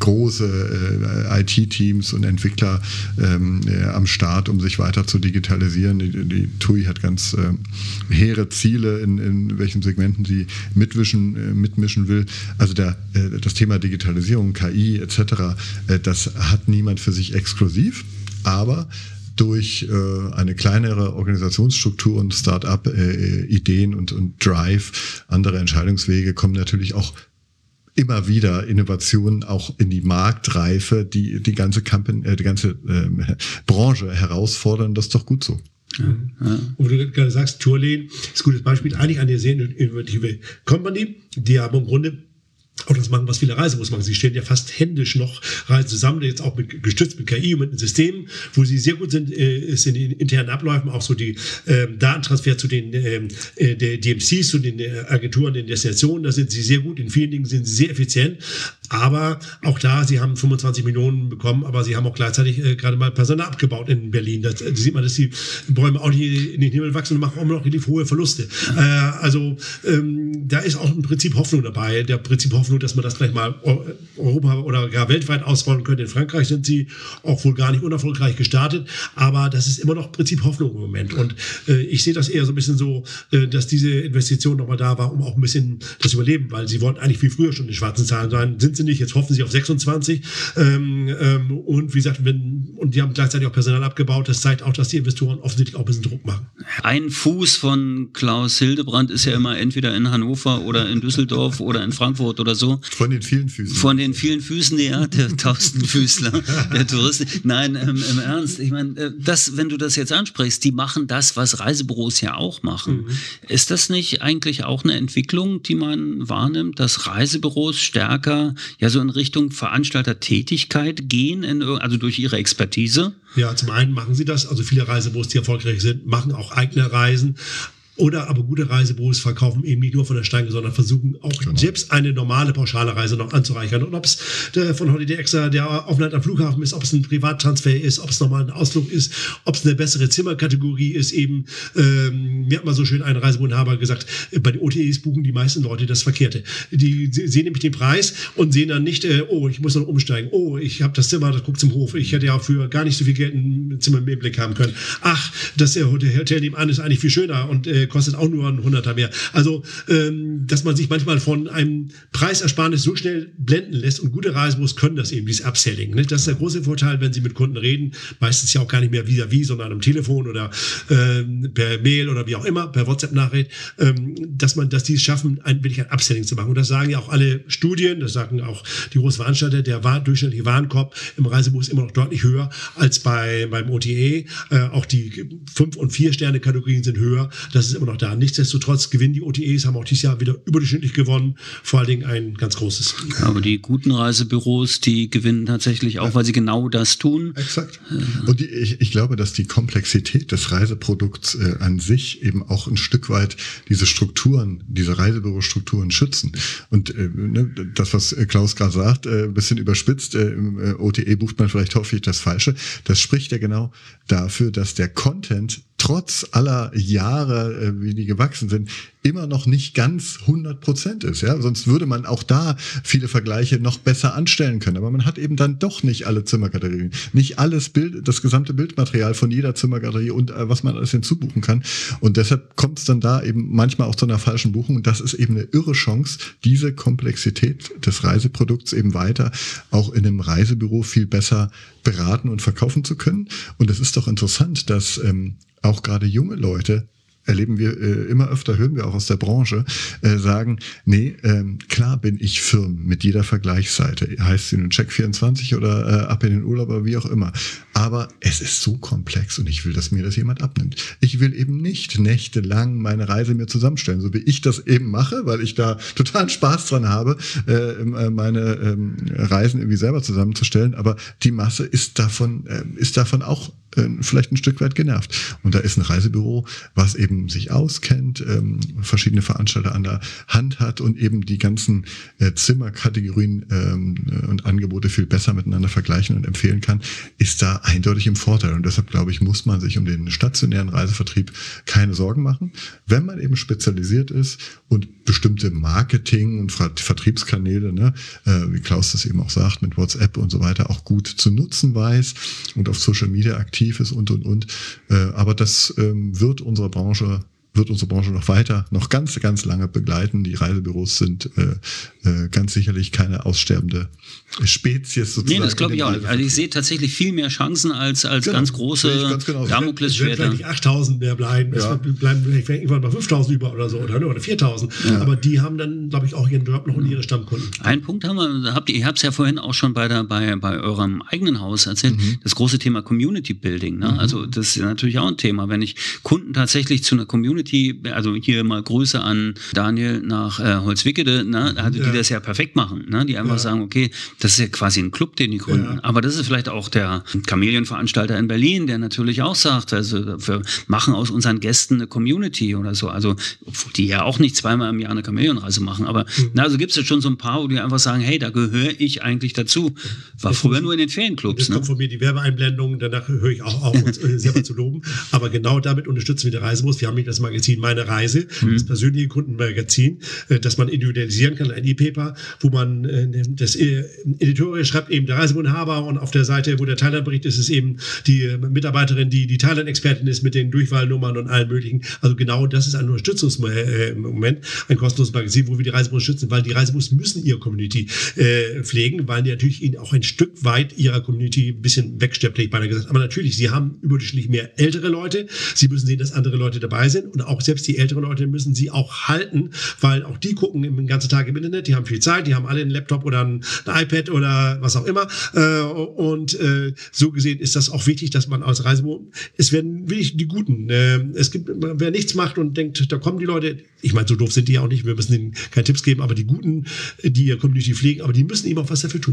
große IT-Teams und Entwickler am Start, um sich weiter zu digitalisieren. Die TUI hat ganz hehre Ziele, in welchen Segmenten sie mitmischen will. Also das Thema Digitalisierung, KI etc., das hat niemand für sich exklusiv, aber durch eine kleinere Organisationsstruktur und Start-up-Ideen und Drive, andere Entscheidungswege kommen natürlich auch immer wieder Innovationen auch in die Marktreife, die ganze Branche herausfordern. Das ist doch gut so. Ja. Und du gerade sagst, Tourlane ist ein gutes Beispiel, eigentlich eine sehr innovative Company, die haben im Grunde auch das machen, was viele Reisebüros machen. Sie stellen ja fast händisch noch Reisen zusammen, jetzt auch gestützt mit KI und mit Systemen, wo sie sehr gut sind, ist in den internen Abläufen auch so die Datentransfer zu den DMCs, zu den Agenturen, den Destinationen, da sind sie sehr gut, in vielen Dingen sind sie sehr effizient, aber auch da, sie haben 25 Millionen bekommen, aber sie haben auch gleichzeitig gerade mal Personal abgebaut in Berlin. Da sieht man, dass die Bäume auch nicht in den Himmel wachsen und machen auch immer noch relativ hohe Verluste. Da ist auch im Prinzip Hoffnung dabei, der Prinzip Hoffnung, dass man das gleich mal Europa oder gar weltweit ausrollen könnte. In Frankreich sind sie auch wohl gar nicht unerfolgreich gestartet, aber das ist immer noch Prinzip Hoffnung im Moment. Und ich sehe das eher so ein bisschen so, dass diese Investition nochmal da war, um auch ein bisschen das Überleben, weil sie wollten eigentlich viel früher schon in schwarzen Zahlen sein, sind sie nicht, jetzt hoffen sie auf 26. Und wie gesagt, und die haben gleichzeitig auch Personal abgebaut, das zeigt auch, dass die Investoren offensichtlich auch ein bisschen Druck machen. Ein Fuß von Klaus Hildebrand ist ja immer entweder in Hannover oder in Düsseldorf oder in Frankfurt oder so. Von den vielen Füßen. Von den vielen Füßen, ja, der Tausendfüßler, der Tourist. Nein, im Ernst, ich meine, wenn du das jetzt ansprichst, die machen das, was Reisebüros ja auch machen. Ist das nicht eigentlich auch eine Entwicklung, die man wahrnimmt, dass Reisebüros stärker ja so in Richtung Veranstaltertätigkeit gehen, also durch ihre Expertise? Ja, zum einen machen sie das, also viele Reisebüros, die erfolgreich sind, machen auch eigene Reisen. Oder aber gute Reisebüros verkaufen eben nicht nur von der Stange, sondern versuchen auch selbst eine normale pauschale Reise noch anzureichern. Und ob es von Holiday Extra der Aufenthalt am Flughafen ist, ob es ein Privattransfer ist, ob es nochmal ein Ausflug ist, ob es eine bessere Zimmerkategorie ist, eben, mir hat mal so schön ein Reisebüroinhaber gesagt, bei den OTAs buchen die meisten Leute das Verkehrte. Die sehen nämlich den Preis und sehen dann nicht, ich muss noch umsteigen, ich habe das Zimmer, das guckt zum Hof, ich hätte ja für gar nicht so viel Geld ein Zimmer im Blick haben können. Ach, das Hotel nebenan ist eigentlich viel schöner und kostet auch nur ein 100er mehr. Also, dass man sich manchmal von einem Preisersparnis so schnell blenden lässt und gute Reisebüros können das eben, dieses Upselling. Ne? Das ist der große Vorteil, wenn Sie mit Kunden reden, meistens ja auch gar nicht mehr vis-à-vis, sondern am Telefon oder per Mail oder wie auch immer, per WhatsApp-Nachricht, dass die es schaffen, wirklich ein Upselling zu machen. Und das sagen ja auch alle Studien, das sagen auch die großen Veranstalter, der durchschnittliche Warenkorb im Reisebuch ist immer noch deutlich höher als beim OTA. Auch die 5- und 4-Sterne-Kategorien sind höher. Das ist immer noch da. Nichtsdestotrotz gewinnen die OTAs, haben auch dieses Jahr wieder überdurchschnittlich gewonnen. Vor allen Dingen ein ganz großes. Aber die guten Reisebüros, die gewinnen tatsächlich auch, weil sie genau das tun. Exakt. Und ich glaube, dass die Komplexität des Reiseprodukts an sich eben auch ein Stück weit diese Strukturen, diese Reisebürostrukturen schützen. Und das, was Klaus gerade sagt, ein bisschen überspitzt, im OTA bucht man vielleicht häufig das Falsche. Das spricht ja genau dafür, dass der Content trotz aller Jahre, wie die gewachsen sind, immer noch nicht ganz 100% ist. Ja? Sonst würde man auch da viele Vergleiche noch besser anstellen können. Aber man hat eben dann doch nicht alle Zimmerkategorien, nicht alles das gesamte Bildmaterial von jeder Zimmerkategorie und was man alles hinzubuchen kann. Und deshalb kommt es dann da eben manchmal auch zu einer falschen Buchung. Und das ist eben eine irre Chance, diese Komplexität des Reiseprodukts eben weiter auch in einem Reisebüro viel besser beraten und verkaufen zu können. Und es ist doch interessant, dass auch gerade junge Leute, erleben wir immer öfter, hören wir auch aus der Branche, sagen, klar bin ich firm mit jeder Vergleichsseite. Heißt sie nun Check24 oder ab in den Urlaub oder wie auch immer. Aber es ist so komplex und ich will, dass mir das jemand abnimmt. Ich will eben nicht nächtelang meine Reise mir zusammenstellen, so wie ich das eben mache, weil ich da totalen Spaß dran habe, meine Reisen irgendwie selber zusammenzustellen. Aber die Masse ist davon auch vielleicht ein Stück weit genervt. Und da ist ein Reisebüro, was eben sich auskennt, verschiedene Veranstalter an der Hand hat und eben die ganzen Zimmerkategorien und Angebote viel besser miteinander vergleichen und empfehlen kann, ist da eindeutig im Vorteil. Und deshalb, glaube ich, muss man sich um den stationären Reisevertrieb keine Sorgen machen. Wenn man eben spezialisiert ist und bestimmte Marketing- und Vertriebskanäle, wie Klaus das eben auch sagt, mit WhatsApp und so weiter, auch gut zu nutzen weiß und auf Social Media aktiv ist und. Aber das wird unsere Branche noch ganz, ganz lange begleiten. Die Reisebüros sind ganz sicherlich keine aussterbende Spezies sozusagen. Nee, das glaube ich auch nicht. Also ich sehe tatsächlich viel mehr Chancen als ganz große Damoklesschwerter. Es werden vielleicht 8.000 mehr bleiben. Ja. Es bleiben vielleicht irgendwann mal 5.000 über oder so oder 4.000. Ja. Aber die haben dann, glaube ich, auch ihren Job noch und ihre Stammkunden. Einen Punkt ihr habt es ja vorhin auch schon bei eurem eigenen Haus erzählt, das große Thema Community Building. Ne? Also das ist natürlich auch ein Thema. Wenn ich Kunden tatsächlich zu einer Community, also hier mal Grüße an Daniel nach Holzwickede, die das ja perfekt machen. Ne? Die einfach sagen, okay, das ist ja quasi ein Club, den die gründen. Ja. Aber das ist vielleicht auch der Chameleon-Veranstalter in Berlin, der natürlich auch sagt, also wir machen aus unseren Gästen eine Community oder so. Also, obwohl die ja auch nicht zweimal im Jahr eine Chameleon-Reise machen. Aber also gibt es jetzt schon so ein paar, wo die einfach sagen, hey, da gehöre ich eigentlich dazu. War früher nur in den Ferienclubs. Das kommt von mir die Werbeeinblendung, danach höre ich auch auf, uns selber zu loben. Aber genau damit unterstützen wir die Reisebüros. Wir haben das Magazin Meine Reise, das persönliche Kundenmagazin, das man individualisieren kann, ein E-Paper, wo man das Editorial schreibt eben der Reisebüroinhaber und auf der Seite, wo der Thailand-Bericht ist, ist eben die Mitarbeiterin, die Thailand-Expertin ist mit den Durchwahlnummern und allen möglichen. Also genau das ist ein Unterstützungsmoment, ein kostenloses Magazin, wo wir die Reisebüros schützen, weil die Reisebüros müssen ihre Community pflegen, weil die natürlich ihnen auch ein Stück weit ihrer Community ein bisschen wegsterbt, beinahe gesagt. Aber natürlich, sie haben überdurchschnittlich mehr ältere Leute, sie müssen sehen, dass andere Leute dabei sind und auch selbst die älteren Leute müssen sie auch halten, weil auch die gucken den ganzen Tag im Internet, die haben viel Zeit, die haben alle einen Laptop oder ein iPad oder was auch immer und so gesehen ist das auch wichtig, dass man als Reisebüro, es werden wirklich die Guten, es gibt, wer nichts macht und denkt, da kommen die Leute, ich meine, so doof sind die ja auch nicht, wir müssen denen keine Tipps geben, aber die Guten, die ihre Community pflegen, aber die müssen eben auch was dafür tun.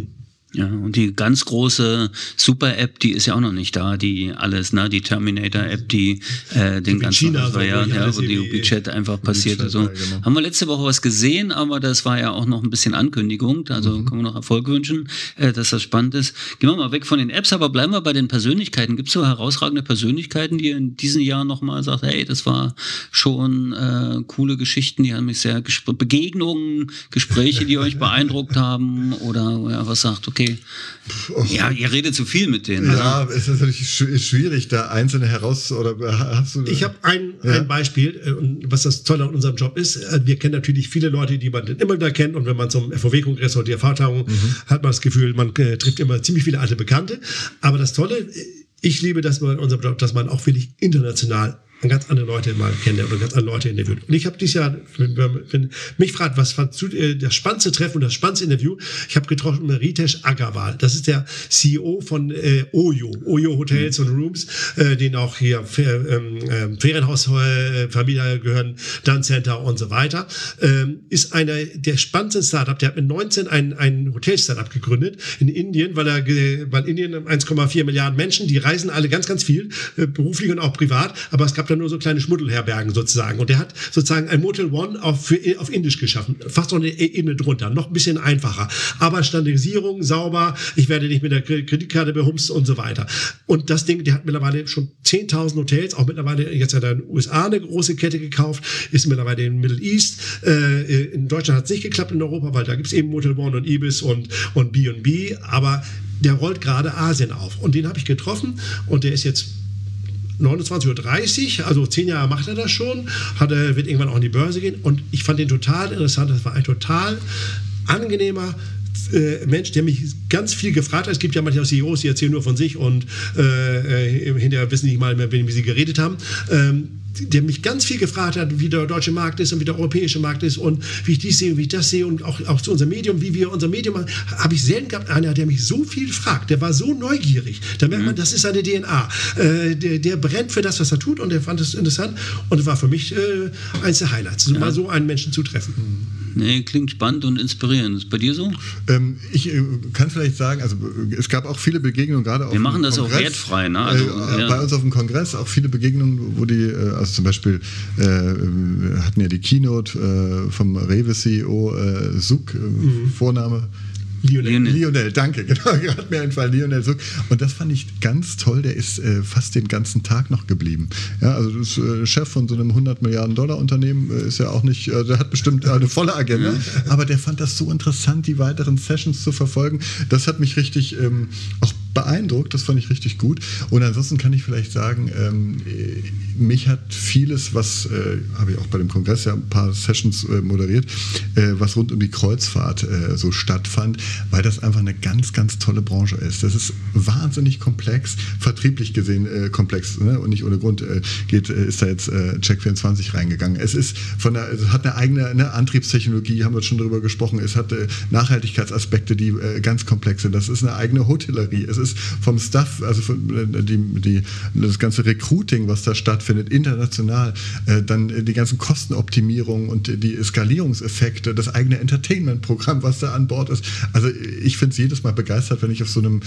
Ja, und die ganz große Super-App, die ist ja auch noch nicht da, die alles, ne, die Terminator-App, die den ganzen wo die WeChat einfach passiert. Also ja, genau. Haben wir letzte Woche was gesehen, aber das war ja auch noch ein bisschen Ankündigung, also können wir noch Erfolg wünschen, dass das spannend ist. Gehen wir mal weg von den Apps, aber bleiben wir bei den Persönlichkeiten. Gibt es so herausragende Persönlichkeiten, die in diesem Jahr nochmal sagt, hey, das war schon coole Geschichten, die haben mich sehr, Begegnungen, Gespräche, die euch beeindruckt haben oder ja, was sagt, okay, ja, ihr redet zu viel mit denen. Ja, es ist natürlich schwierig, da einzelne hast du... Ich habe ein Beispiel, was das Tolle an unserem Job ist. Wir kennen natürlich viele Leute, die man immer wieder kennt, und wenn man zum FOW-Kongress oder die Erfahrung hat man das Gefühl, man trifft immer ziemlich viele alte Bekannte. Aber das Tolle, ich liebe das bei unserem Job, dass man auch wirklich international ganz andere Leute mal kennen oder ganz andere Leute interviewt. Und ich habe dieses Jahr, wenn mich fragt, was war das spannendste Treffen und das spannendste Interview, ich habe getroffen Ritesh Agarwal. Das ist der CEO von Oyo Hotels und Rooms, den auch hier Ferienhausfamilie gehören, Dun Center und so weiter. Ist einer der spannendsten Startup. Der hat mit 19 ein Hotel-Startup gegründet in Indien, weil Indien 1,4 Milliarden Menschen, die reisen alle ganz, ganz viel, beruflich und auch privat, aber es gab dann nur so kleine Schmuddelherbergen sozusagen. Und der hat sozusagen ein Motel One auf Indisch geschaffen. Fast noch eine Ebene drunter. Noch ein bisschen einfacher. Aber Standardisierung, sauber. Ich werde nicht mit der Kreditkarte behumst und so weiter. Und das Ding, der hat mittlerweile schon 10.000 Hotels. Auch mittlerweile, jetzt hat er in den USA eine große Kette gekauft. Ist mittlerweile in Middle East. In Deutschland hat es nicht geklappt, in Europa, weil da gibt es eben Motel One und Ibis und B&B. Aber der rollt gerade Asien auf. Und den habe ich getroffen. Und der ist jetzt 29:30 Uhr, also 10 Jahre macht er das schon, wird irgendwann auch an die Börse gehen, und ich fand den total interessant. Das war ein total angenehmer Mensch, der mich ganz viel gefragt hat. Es gibt ja manche CEOs, die erzählen nur von sich und hinterher wissen nicht mal mehr, wie sie geredet haben. Der mich ganz viel gefragt hat, wie der deutsche Markt ist und wie der europäische Markt ist und wie ich dies sehe und wie ich das sehe, und auch zu unserem Medium, wie wir unser Medium machen, habe ich selten gehabt, einer, der mich so viel fragt. Der war so neugierig. Da merkt man, das ist seine DNA. Der brennt für das, was er tut, und der fand es interessant, und es war für mich eins der Highlights, mal so einen Menschen zu treffen. Nee, klingt spannend und inspirierend. Ist bei dir so? Ich kann vielleicht sagen, also es gab auch viele Begegnungen, gerade auf dem Kongress. Wir machen das auch wertfrei, ne? Also, bei uns auf dem Kongress auch viele Begegnungen, wo die, also zum Beispiel hatten ja die Keynote vom Rewe CEO Suk, Vorname. Lionel, danke, genau, hat mir einfallen, Lionel Suk. Und das fand ich ganz toll, der ist fast den ganzen Tag noch geblieben. Ja, also das Chef von so einem $100 Milliarden Unternehmen ist ja auch nicht, der hat bestimmt eine volle Agenda, aber der fand das so interessant, die weiteren Sessions zu verfolgen. Das hat mich richtig auch beeindruckt, das fand ich richtig gut. Und ansonsten kann ich vielleicht sagen, mich hat vieles, was, habe ich auch bei dem Kongress ja ein paar Sessions moderiert, was rund um die Kreuzfahrt so stattfand, weil das einfach eine ganz, ganz tolle Branche ist. Das ist wahnsinnig komplex, vertrieblich gesehen komplex, ne? Und nicht ohne Grund ist da jetzt Check24 reingegangen. Es hat eine eigene Antriebstechnologie, haben wir schon darüber gesprochen, es hat Nachhaltigkeitsaspekte, die ganz komplex sind. Das ist eine eigene Hotellerie. Es ist vom Staff, also das ganze Recruiting, was da stattfindet, international, dann die ganzen Kostenoptimierungen und die Skalierungseffekte, das eigene Entertainment-Programm, was da an Bord ist. Also ich finde es jedes Mal begeistert, wenn ich auf so einem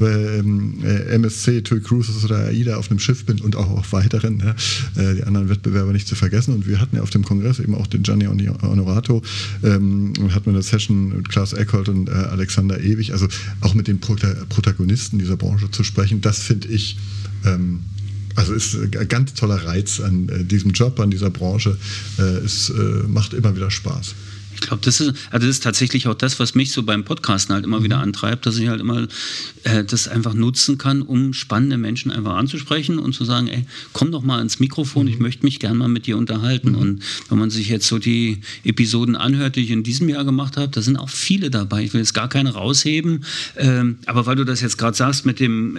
MSC, TUI Cruises oder AIDA auf einem Schiff bin und auch auf weiteren, ne? Die anderen Wettbewerber nicht zu vergessen. Und wir hatten ja auf dem Kongress eben auch den Gianni Onorato, hatten wir eine Session mit Klaus Eckholt und Alexander Ewig, also auch mit den Protagonisten dieser Branche zu sprechen, das finde ich also ist ein ganz toller Reiz an diesem Job, an dieser Branche. Es macht immer wieder Spaß. Ich glaube, das ist tatsächlich auch das, was mich so beim Podcasten halt immer wieder antreibt, dass ich halt immer das einfach nutzen kann, um spannende Menschen einfach anzusprechen und zu sagen, ey, komm doch mal ins Mikrofon, ich möchte mich gerne mal mit dir unterhalten. Und wenn man sich jetzt so die Episoden anhört, die ich in diesem Jahr gemacht habe, da sind auch viele dabei. Ich will jetzt gar keine rausheben, aber weil du das jetzt gerade sagst mit dem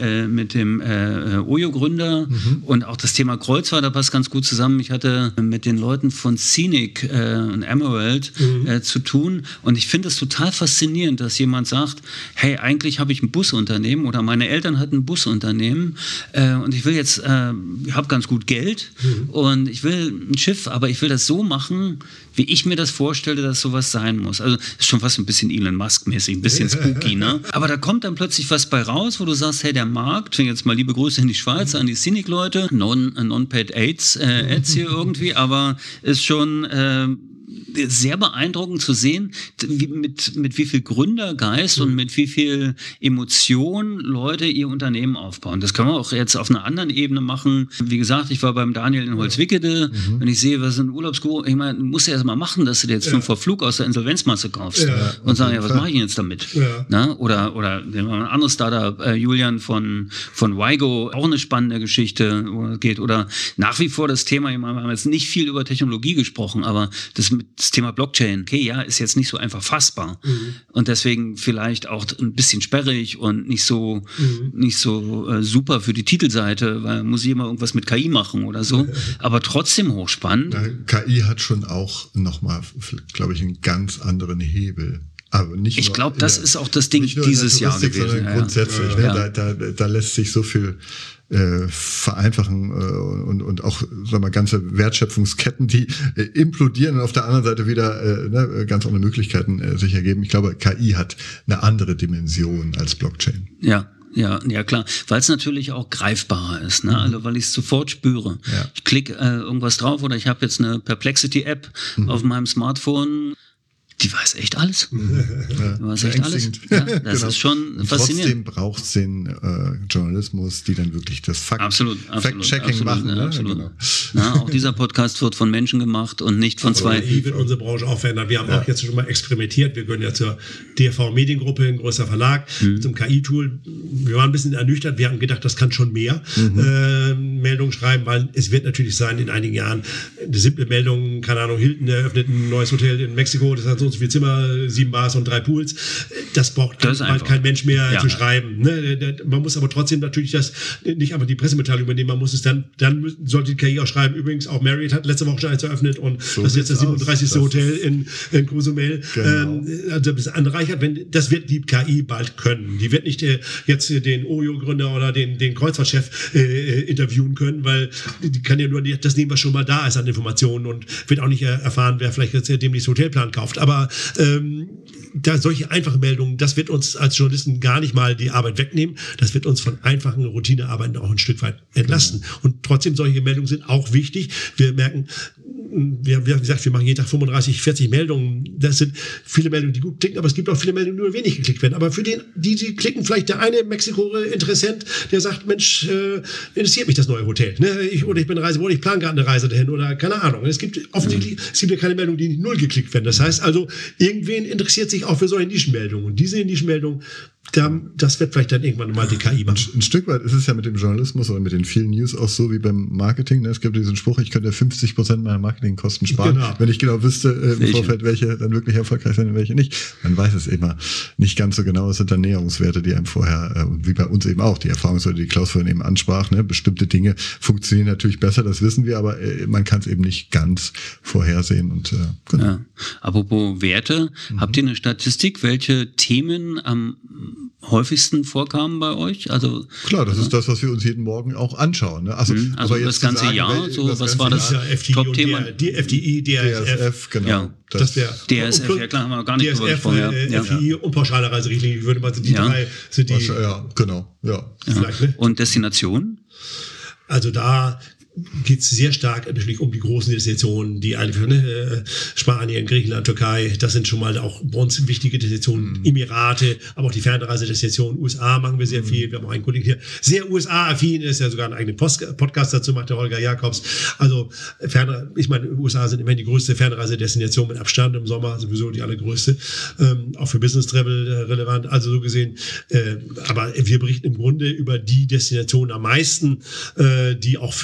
Oyo-Gründer und auch das Thema Kreuzfahrt, da passt ganz gut zusammen. Ich hatte mit den Leuten von Scenic und Emerald zu tun. Und ich finde es total faszinierend, dass jemand sagt, hey, eigentlich habe ich ein Busunternehmen oder meine Eltern hatten ein Busunternehmen und ich will jetzt, ich habe ganz gut Geld und ich will ein Schiff, aber ich will das so machen, wie ich mir das vorstelle, dass sowas sein muss. Also ist schon fast ein bisschen Elon Musk-mäßig, ein bisschen spooky, ne? Aber da kommt dann plötzlich was bei raus, wo du sagst, hey, der Markt, jetzt mal liebe Grüße in die Schweiz, an die Cynic-Leute, non-paid Ads hier irgendwie, aber ist schon sehr beeindruckend zu sehen, mit wie viel Gründergeist und mit wie viel Emotion Leute ihr Unternehmen aufbauen. Das kann man auch jetzt auf einer anderen Ebene machen. Wie gesagt, ich war beim Daniel in Holzwickede. Wenn ich sehe, was ein Urlaubsguru, ich meine, musst du erst mal machen, dass du dir jetzt 5 Flug aus der Insolvenzmasse kaufst und sagen, ja, was mache ich denn jetzt damit? Na? Oder ein anderes Startup, Julian von Wigo, auch eine spannende Geschichte, wo es geht. Oder nach wie vor das Thema, wir haben jetzt nicht viel über Technologie gesprochen, aber das Thema Blockchain, okay, ja, ist jetzt nicht so einfach fassbar und deswegen vielleicht auch ein bisschen sperrig und nicht so super für die Titelseite, weil muss ich immer irgendwas mit KI machen oder so, aber trotzdem hochspannend. KI hat schon auch nochmal, glaube ich, einen ganz anderen Hebel. Aber nicht ich glaube, das ist auch das Ding dieses Jahr gewesen. Grundsätzlich, da lässt sich so viel vereinfachen und auch, sagen wir, ganze Wertschöpfungsketten, die implodieren und auf der anderen Seite wieder ganz andere Möglichkeiten sich ergeben. Ich glaube, KI hat eine andere Dimension als Blockchain. Ja, klar. Weil es natürlich auch greifbarer ist, ne? Also weil ich es sofort spüre. Ja. Ich klicke irgendwas drauf oder ich habe jetzt eine Perplexity-App auf meinem Smartphone. Die weiß echt alles. Das ist schon faszinierend. Trotzdem braucht es den Journalismus, die dann wirklich das Fact-Checking machen. Ne? Absolut. Genau. Na, auch dieser Podcast wird von Menschen gemacht und nicht von zwei. KI wird unsere Branche auch verändern. Wir haben auch jetzt schon mal experimentiert. Wir gehören ja zur DRV Mediengruppe, ein großer Verlag, zum KI-Tool. Wir waren ein bisschen ernüchtert. Wir haben gedacht, das kann schon mehr Meldungen schreiben, weil es wird natürlich sein, in einigen Jahren eine simple Meldung, keine Ahnung, Hilton eröffnet ein neues Hotel in Mexiko, das hat so viel Zimmer, 7 Bars und 3 Pools. Das braucht bald kein Mensch mehr zu schreiben. Ne? Man muss aber trotzdem natürlich das nicht einfach die Pressemitteilung übernehmen, man muss es dann sollte die KI auch schreiben. Übrigens, auch Marriott hat letzte Woche schon eins eröffnet und so das ist jetzt das 37. Hotel in Cozumel. Genau. Also das anreichert, das wird die KI bald können. Die wird nicht jetzt den Oyo-Gründer oder den Kreuzfahrtchef interviewen können, weil die kann ja nur das nehmen, was schon mal da ist an Informationen und wird auch nicht erfahren, wer vielleicht jetzt demnächst Hotelplan kauft. Aber da solche einfachen Meldungen, das wird uns als Journalisten gar nicht mal die Arbeit wegnehmen. Das wird uns von einfachen Routinearbeiten auch ein Stück weit entlasten. Und trotzdem, solche Meldungen sind auch wichtig. Wir merken, wie gesagt, wir machen jeden Tag 35, 40 Meldungen. Das sind viele Meldungen, die gut klicken, aber es gibt auch viele Meldungen, die nur wenig geklickt werden. Aber für die klicken, vielleicht der eine Mexiko-Interessent, der sagt, Mensch, interessiert mich das neue Hotel. Ne? Ich bin Reisebüro, ich plane gerade eine Reise dahin oder keine Ahnung. Es gibt ja keine Meldungen, die null geklickt werden. Das heißt also, irgendwen interessiert sich auch für solche Nischenmeldungen. Und diese Nischenmeldungen, das wird vielleicht dann irgendwann mal die KI machen. Ein Stück weit ist es ja mit dem Journalismus oder mit den vielen News auch so wie beim Marketing. Es gibt diesen Spruch, ich könnte 50% meiner Marketingkosten sparen, wenn ich genau wüsste im Vorfeld, welche dann wirklich erfolgreich sind und welche nicht. Man weiß es immer nicht ganz so genau. Es sind dann Näherungswerte, die einem vorher, wie bei uns eben auch, die Erfahrungswerte, die Klaus vorhin eben ansprach. Ne? Bestimmte Dinge funktionieren natürlich besser, das wissen wir, aber man kann es eben nicht ganz vorhersehen. Und genau. Ja. Apropos Werte, habt ihr eine Statistik, welche Themen am häufigsten vorkamen bei euch? Also klar, das ist das, was wir uns jeden Morgen auch anschauen. Ne? Also aber jetzt das ganze Jahr, was war das Top-Thema? Die FDI, DSF, genau. Ja, das DSF, ja klar, haben wir gar nicht drüber gesprochen. FDI und pauschale Reiserichtlinie, ich würde mal die drei sind die. Ja, genau. Ja. Ne? Und Destination? Also da geht es sehr stark natürlich um die großen Destinationen, die einfach, Spanien, Griechenland, Türkei, das sind schon mal auch bei uns wichtige Destinationen, Emirate, aber auch die Fernreisedestinationen, USA machen wir sehr viel. Wir haben auch einen Kollegen hier, sehr USA-affin, ist ja sogar einen eigenen Podcast dazu, macht der Holger Jakobs. Also ich meine, USA sind immerhin die größte Fernreisedestination mit Abstand im Sommer, sowieso die allergrößte, auch für Business Travel relevant, also so gesehen. Aber wir berichten im Grunde über die Destinationen am meisten, die auch für unsere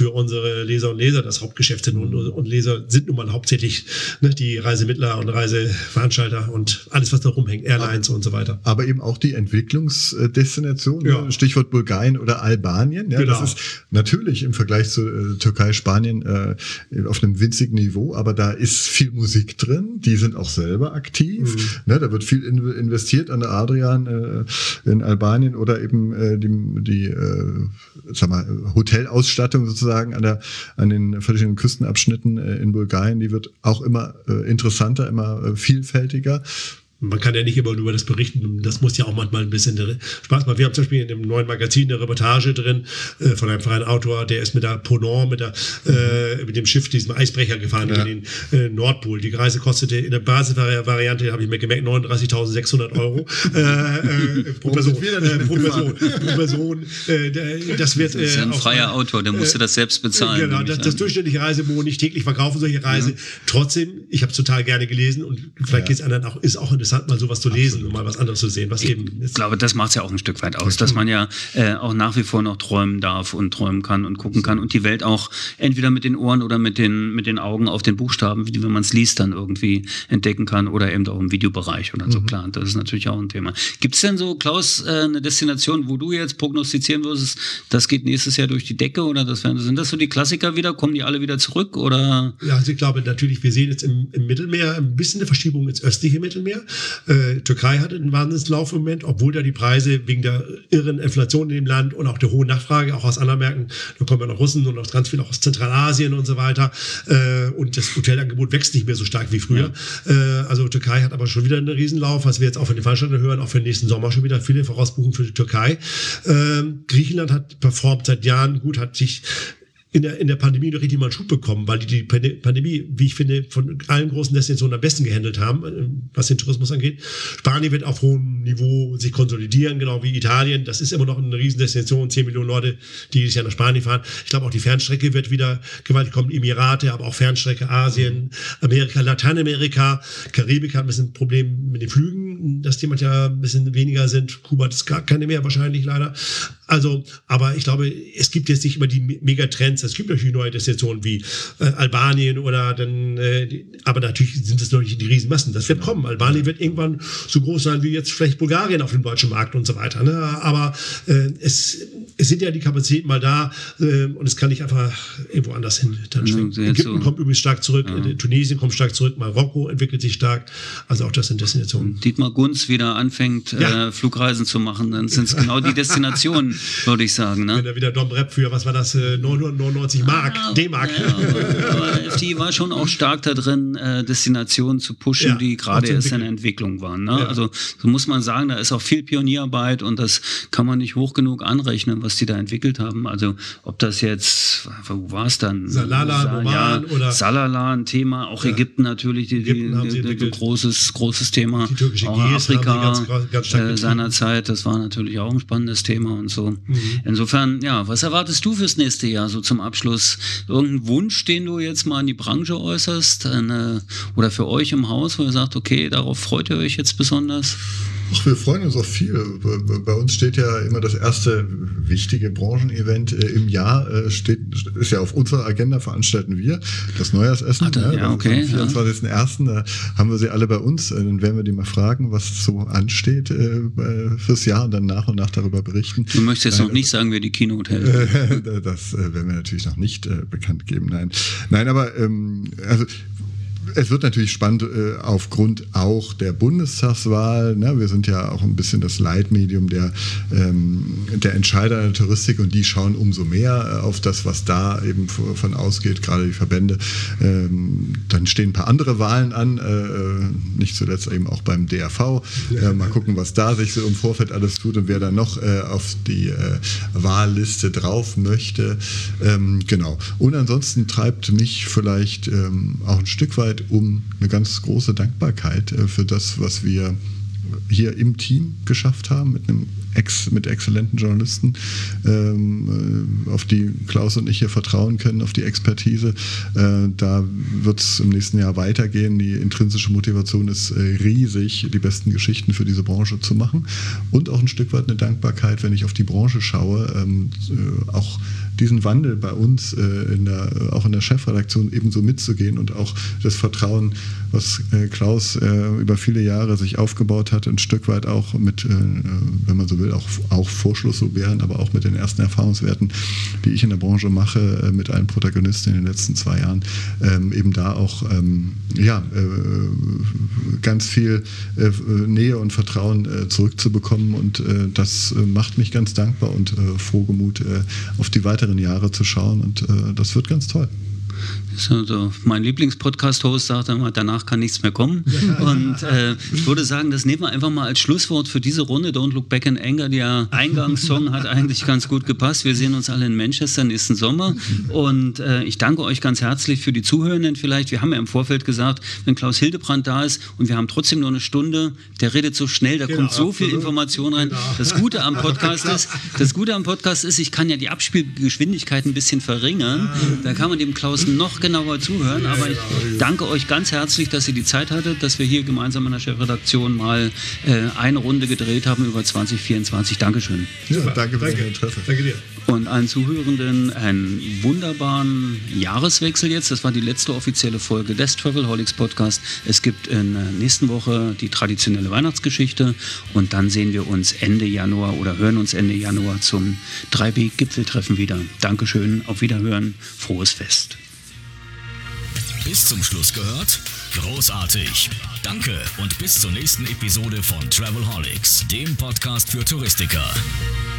unsere Leser und Leser das Hauptgeschäft sind und Leser sind nun mal hauptsächlich die Reisemittler und Reiseveranstalter und alles, was da rumhängt, Airlines und so weiter. Aber eben auch die Entwicklungsdestinationen, Stichwort Bulgarien oder Albanien. Ja, genau. Das ist natürlich im Vergleich zu Türkei, Spanien auf einem winzigen Niveau, aber da ist viel Musik drin. Die sind auch selber aktiv. Ne, da wird viel investiert an der Adrian in Albanien oder eben die Hotelausstattung sozusagen an den verschiedenen Küstenabschnitten in Bulgarien. Die wird auch immer interessanter, immer vielfältiger. Man kann ja nicht immer nur über das berichten, das muss ja auch manchmal ein bisschen Spaß machen. Wir haben zum Beispiel in dem neuen Magazin eine Reportage drin von einem freien Autor, der ist mit der Ponant, mit dem Schiff, diesem Eisbrecher gefahren in den Nordpol. Die Reise kostete in der Basisvariante, habe ich mir gemerkt, 39.600 Euro pro Person. Das wird, das ist ja ein freier Autor, der musste das selbst bezahlen. Genau, das durchschnittliche Reisebuch, nicht täglich verkaufen solche Reise. Trotzdem, ich habe es total gerne gelesen und vielleicht geht es anderen auch, ist auch interessant, mal sowas zu lesen und mal was anderes zu sehen, was eben ist. Ich glaube, das macht es ja auch ein Stück weit aus, dass man ja auch nach wie vor noch träumen darf und träumen kann und gucken kann und die Welt auch entweder mit den Ohren oder mit den Augen auf den Buchstaben, wie wenn man es liest, dann irgendwie entdecken kann oder eben auch im Videobereich oder so. Klar, das ist natürlich auch ein Thema. Gibt es denn so, Klaus, eine Destination, wo du jetzt prognostizieren würdest, das geht nächstes Jahr durch die Decke oder sind das so die Klassiker wieder? Kommen die alle wieder zurück? Oder? Ja, also ich glaube natürlich, wir sehen jetzt im Mittelmeer ein bisschen eine Verschiebung ins östliche Mittelmeer. Türkei hat einen Wahnsinnslauf im Moment, obwohl da die Preise wegen der irren Inflation in dem Land und auch der hohen Nachfrage, auch aus anderen Märkten, da kommen ja noch Russen und ganz viel auch aus Zentralasien und so weiter. Und das Hotelangebot wächst nicht mehr so stark wie früher. Ja. Also Türkei hat aber schon wieder einen Riesenlauf, was wir jetzt auch von den Veranstaltern hören, auch für den nächsten Sommer schon wieder viele vorausbuchen für die Türkei. Griechenland hat performt seit Jahren gut, hat sich in der Pandemie noch richtig mal einen Schub bekommen, weil die Pandemie, wie ich finde, von allen großen Destinationen am besten gehandelt haben, was den Tourismus angeht. Spanien wird auf hohem Niveau sich konsolidieren, genau wie Italien. Das ist immer noch eine Riesendestination, 10 Millionen Leute, die dieses Jahr nach Spanien fahren. Ich glaube, auch die Fernstrecke wird wieder gewaltig kommen. Emirate, aber auch Fernstrecke, Asien, Amerika, Lateinamerika, Karibik hat ein bisschen ein Problem mit den Flügen, dass die manchmal ein bisschen weniger sind. Kuba hat es gar keine mehr wahrscheinlich leider. Also, aber ich glaube, es gibt jetzt nicht immer die Megatrends. Es gibt natürlich neue Destinationen wie Albanien oder dann, aber natürlich sind es noch nicht die Riesenmassen. Das wird kommen. Albanien wird irgendwann so groß sein wie jetzt vielleicht Bulgarien auf dem deutschen Markt und so weiter. Ne? Aber es sind ja die Kapazitäten mal da und es kann nicht einfach irgendwo anders hin. Dann Ägypten kommt übrigens stark zurück, Tunesien kommt stark zurück, Marokko entwickelt sich stark. Also auch das sind Destinationen. Dietmar Gunz wieder anfängt, Flugreisen zu machen, dann sind es genau die Destinationen, würde ich sagen. Ne? Wenn er wieder Dom Rep für, was war das, 999 Mark, D-Mark. Ja, aber FDI war schon auch stark da drin, Destinationen zu pushen, die gerade erst in der Entwicklung waren. Ne? Ja. Also so muss man sagen, da ist auch viel Pionierarbeit und das kann man nicht hoch genug anrechnen, was die da entwickelt haben. Also ob das jetzt, wo war es dann? Salalah, Oman oder Salalah, ein Thema, auch Ägypten natürlich, die großes Thema. Die türkische auch GES Afrika ganz stark seinerzeit, das war natürlich auch ein spannendes Thema und so. Insofern, ja, was erwartest du fürs nächste Jahr so zum Abschluss? Irgendein Wunsch, den du jetzt mal an die Branche äußerst oder für euch im Haus, wo ihr sagt, okay, darauf freut ihr euch jetzt besonders? Ach, wir freuen uns auf viel. Bei uns steht ja immer das erste wichtige Branchenevent im Jahr, ist ja auf unserer Agenda, veranstalten wir das Neujahrsessen. Am 24.01. Da haben wir sie alle bei uns. Dann werden wir die mal fragen, was so ansteht fürs Jahr und dann nach und nach darüber berichten. Du möchtest jetzt noch nicht sagen, wer die Keynote hält. Das werden wir natürlich noch nicht bekannt geben. Nein, aber also es wird natürlich spannend aufgrund auch der Bundestagswahl. Ne? Wir sind ja auch ein bisschen das Leitmedium der Entscheider der Touristik und die schauen umso mehr auf das, was da eben von ausgeht, gerade die Verbände. Dann stehen ein paar andere Wahlen an, nicht zuletzt eben auch beim DRV. Mal gucken, was da sich so im Vorfeld alles tut und wer da noch auf die Wahlliste drauf möchte. Genau. Und ansonsten treibt mich vielleicht auch ein Stück weit um eine ganz große Dankbarkeit für das, was wir hier im Team geschafft haben, mit einem mit exzellenten Journalisten, auf die Klaus und ich hier vertrauen können, auf die Expertise. Da wird es im nächsten Jahr weitergehen. Die intrinsische Motivation ist riesig, die besten Geschichten für diese Branche zu machen. Und auch ein Stück weit eine Dankbarkeit, wenn ich auf die Branche schaue, auch diesen Wandel bei uns auch in der Chefredaktion ebenso mitzugehen und auch das Vertrauen, was Klaus über viele Jahre sich aufgebaut hat, ein Stück weit auch mit, wenn man so will, auch Vorschlusslorbeeren, aber auch mit den ersten Erfahrungswerten, die ich in der Branche mache, mit allen Protagonisten in den letzten 2 Jahren, eben da auch ganz viel Nähe und Vertrauen zurückzubekommen, und das macht mich ganz dankbar und frohgemut, auf die weiteren Jahre zu schauen, und das wird ganz toll. Also mein Lieblingspodcast-Host sagt immer, danach kann nichts mehr kommen. Und ich würde sagen, das nehmen wir einfach mal als Schlusswort für diese Runde. Don't Look Back in Anger. Der Eingangssong hat eigentlich ganz gut gepasst. Wir sehen uns alle in Manchester nächsten Sommer. Und ich danke euch ganz herzlich für die Zuhörenden vielleicht. Wir haben ja im Vorfeld gesagt, wenn Klaus Hildebrand da ist und wir haben trotzdem nur eine Stunde, der redet so schnell, da kommt so viel Information rein. Das Gute am Podcast ist, ich kann ja die Abspielgeschwindigkeit ein bisschen verringern. Da kann man dem Klaus noch genauer zuhören, aber ich danke euch ganz herzlich, dass ihr die Zeit hattet, dass wir hier gemeinsam in der Chefredaktion mal eine Runde gedreht haben über 2024. Dankeschön. Ja, danke für dein Interesse. Danke dir. Und allen Zuhörenden einen wunderbaren Jahreswechsel jetzt. Das war die letzte offizielle Folge des Travelholics Podcast. Es gibt in der nächsten Woche die traditionelle Weihnachtsgeschichte und dann sehen wir uns Ende Januar oder hören uns Ende Januar zum 3B-Gipfeltreffen wieder. Dankeschön, auf Wiederhören, frohes Fest. Bis zum Schluss gehört? Großartig. Danke und bis zur nächsten Episode von Travelholics, dem Podcast für Touristiker.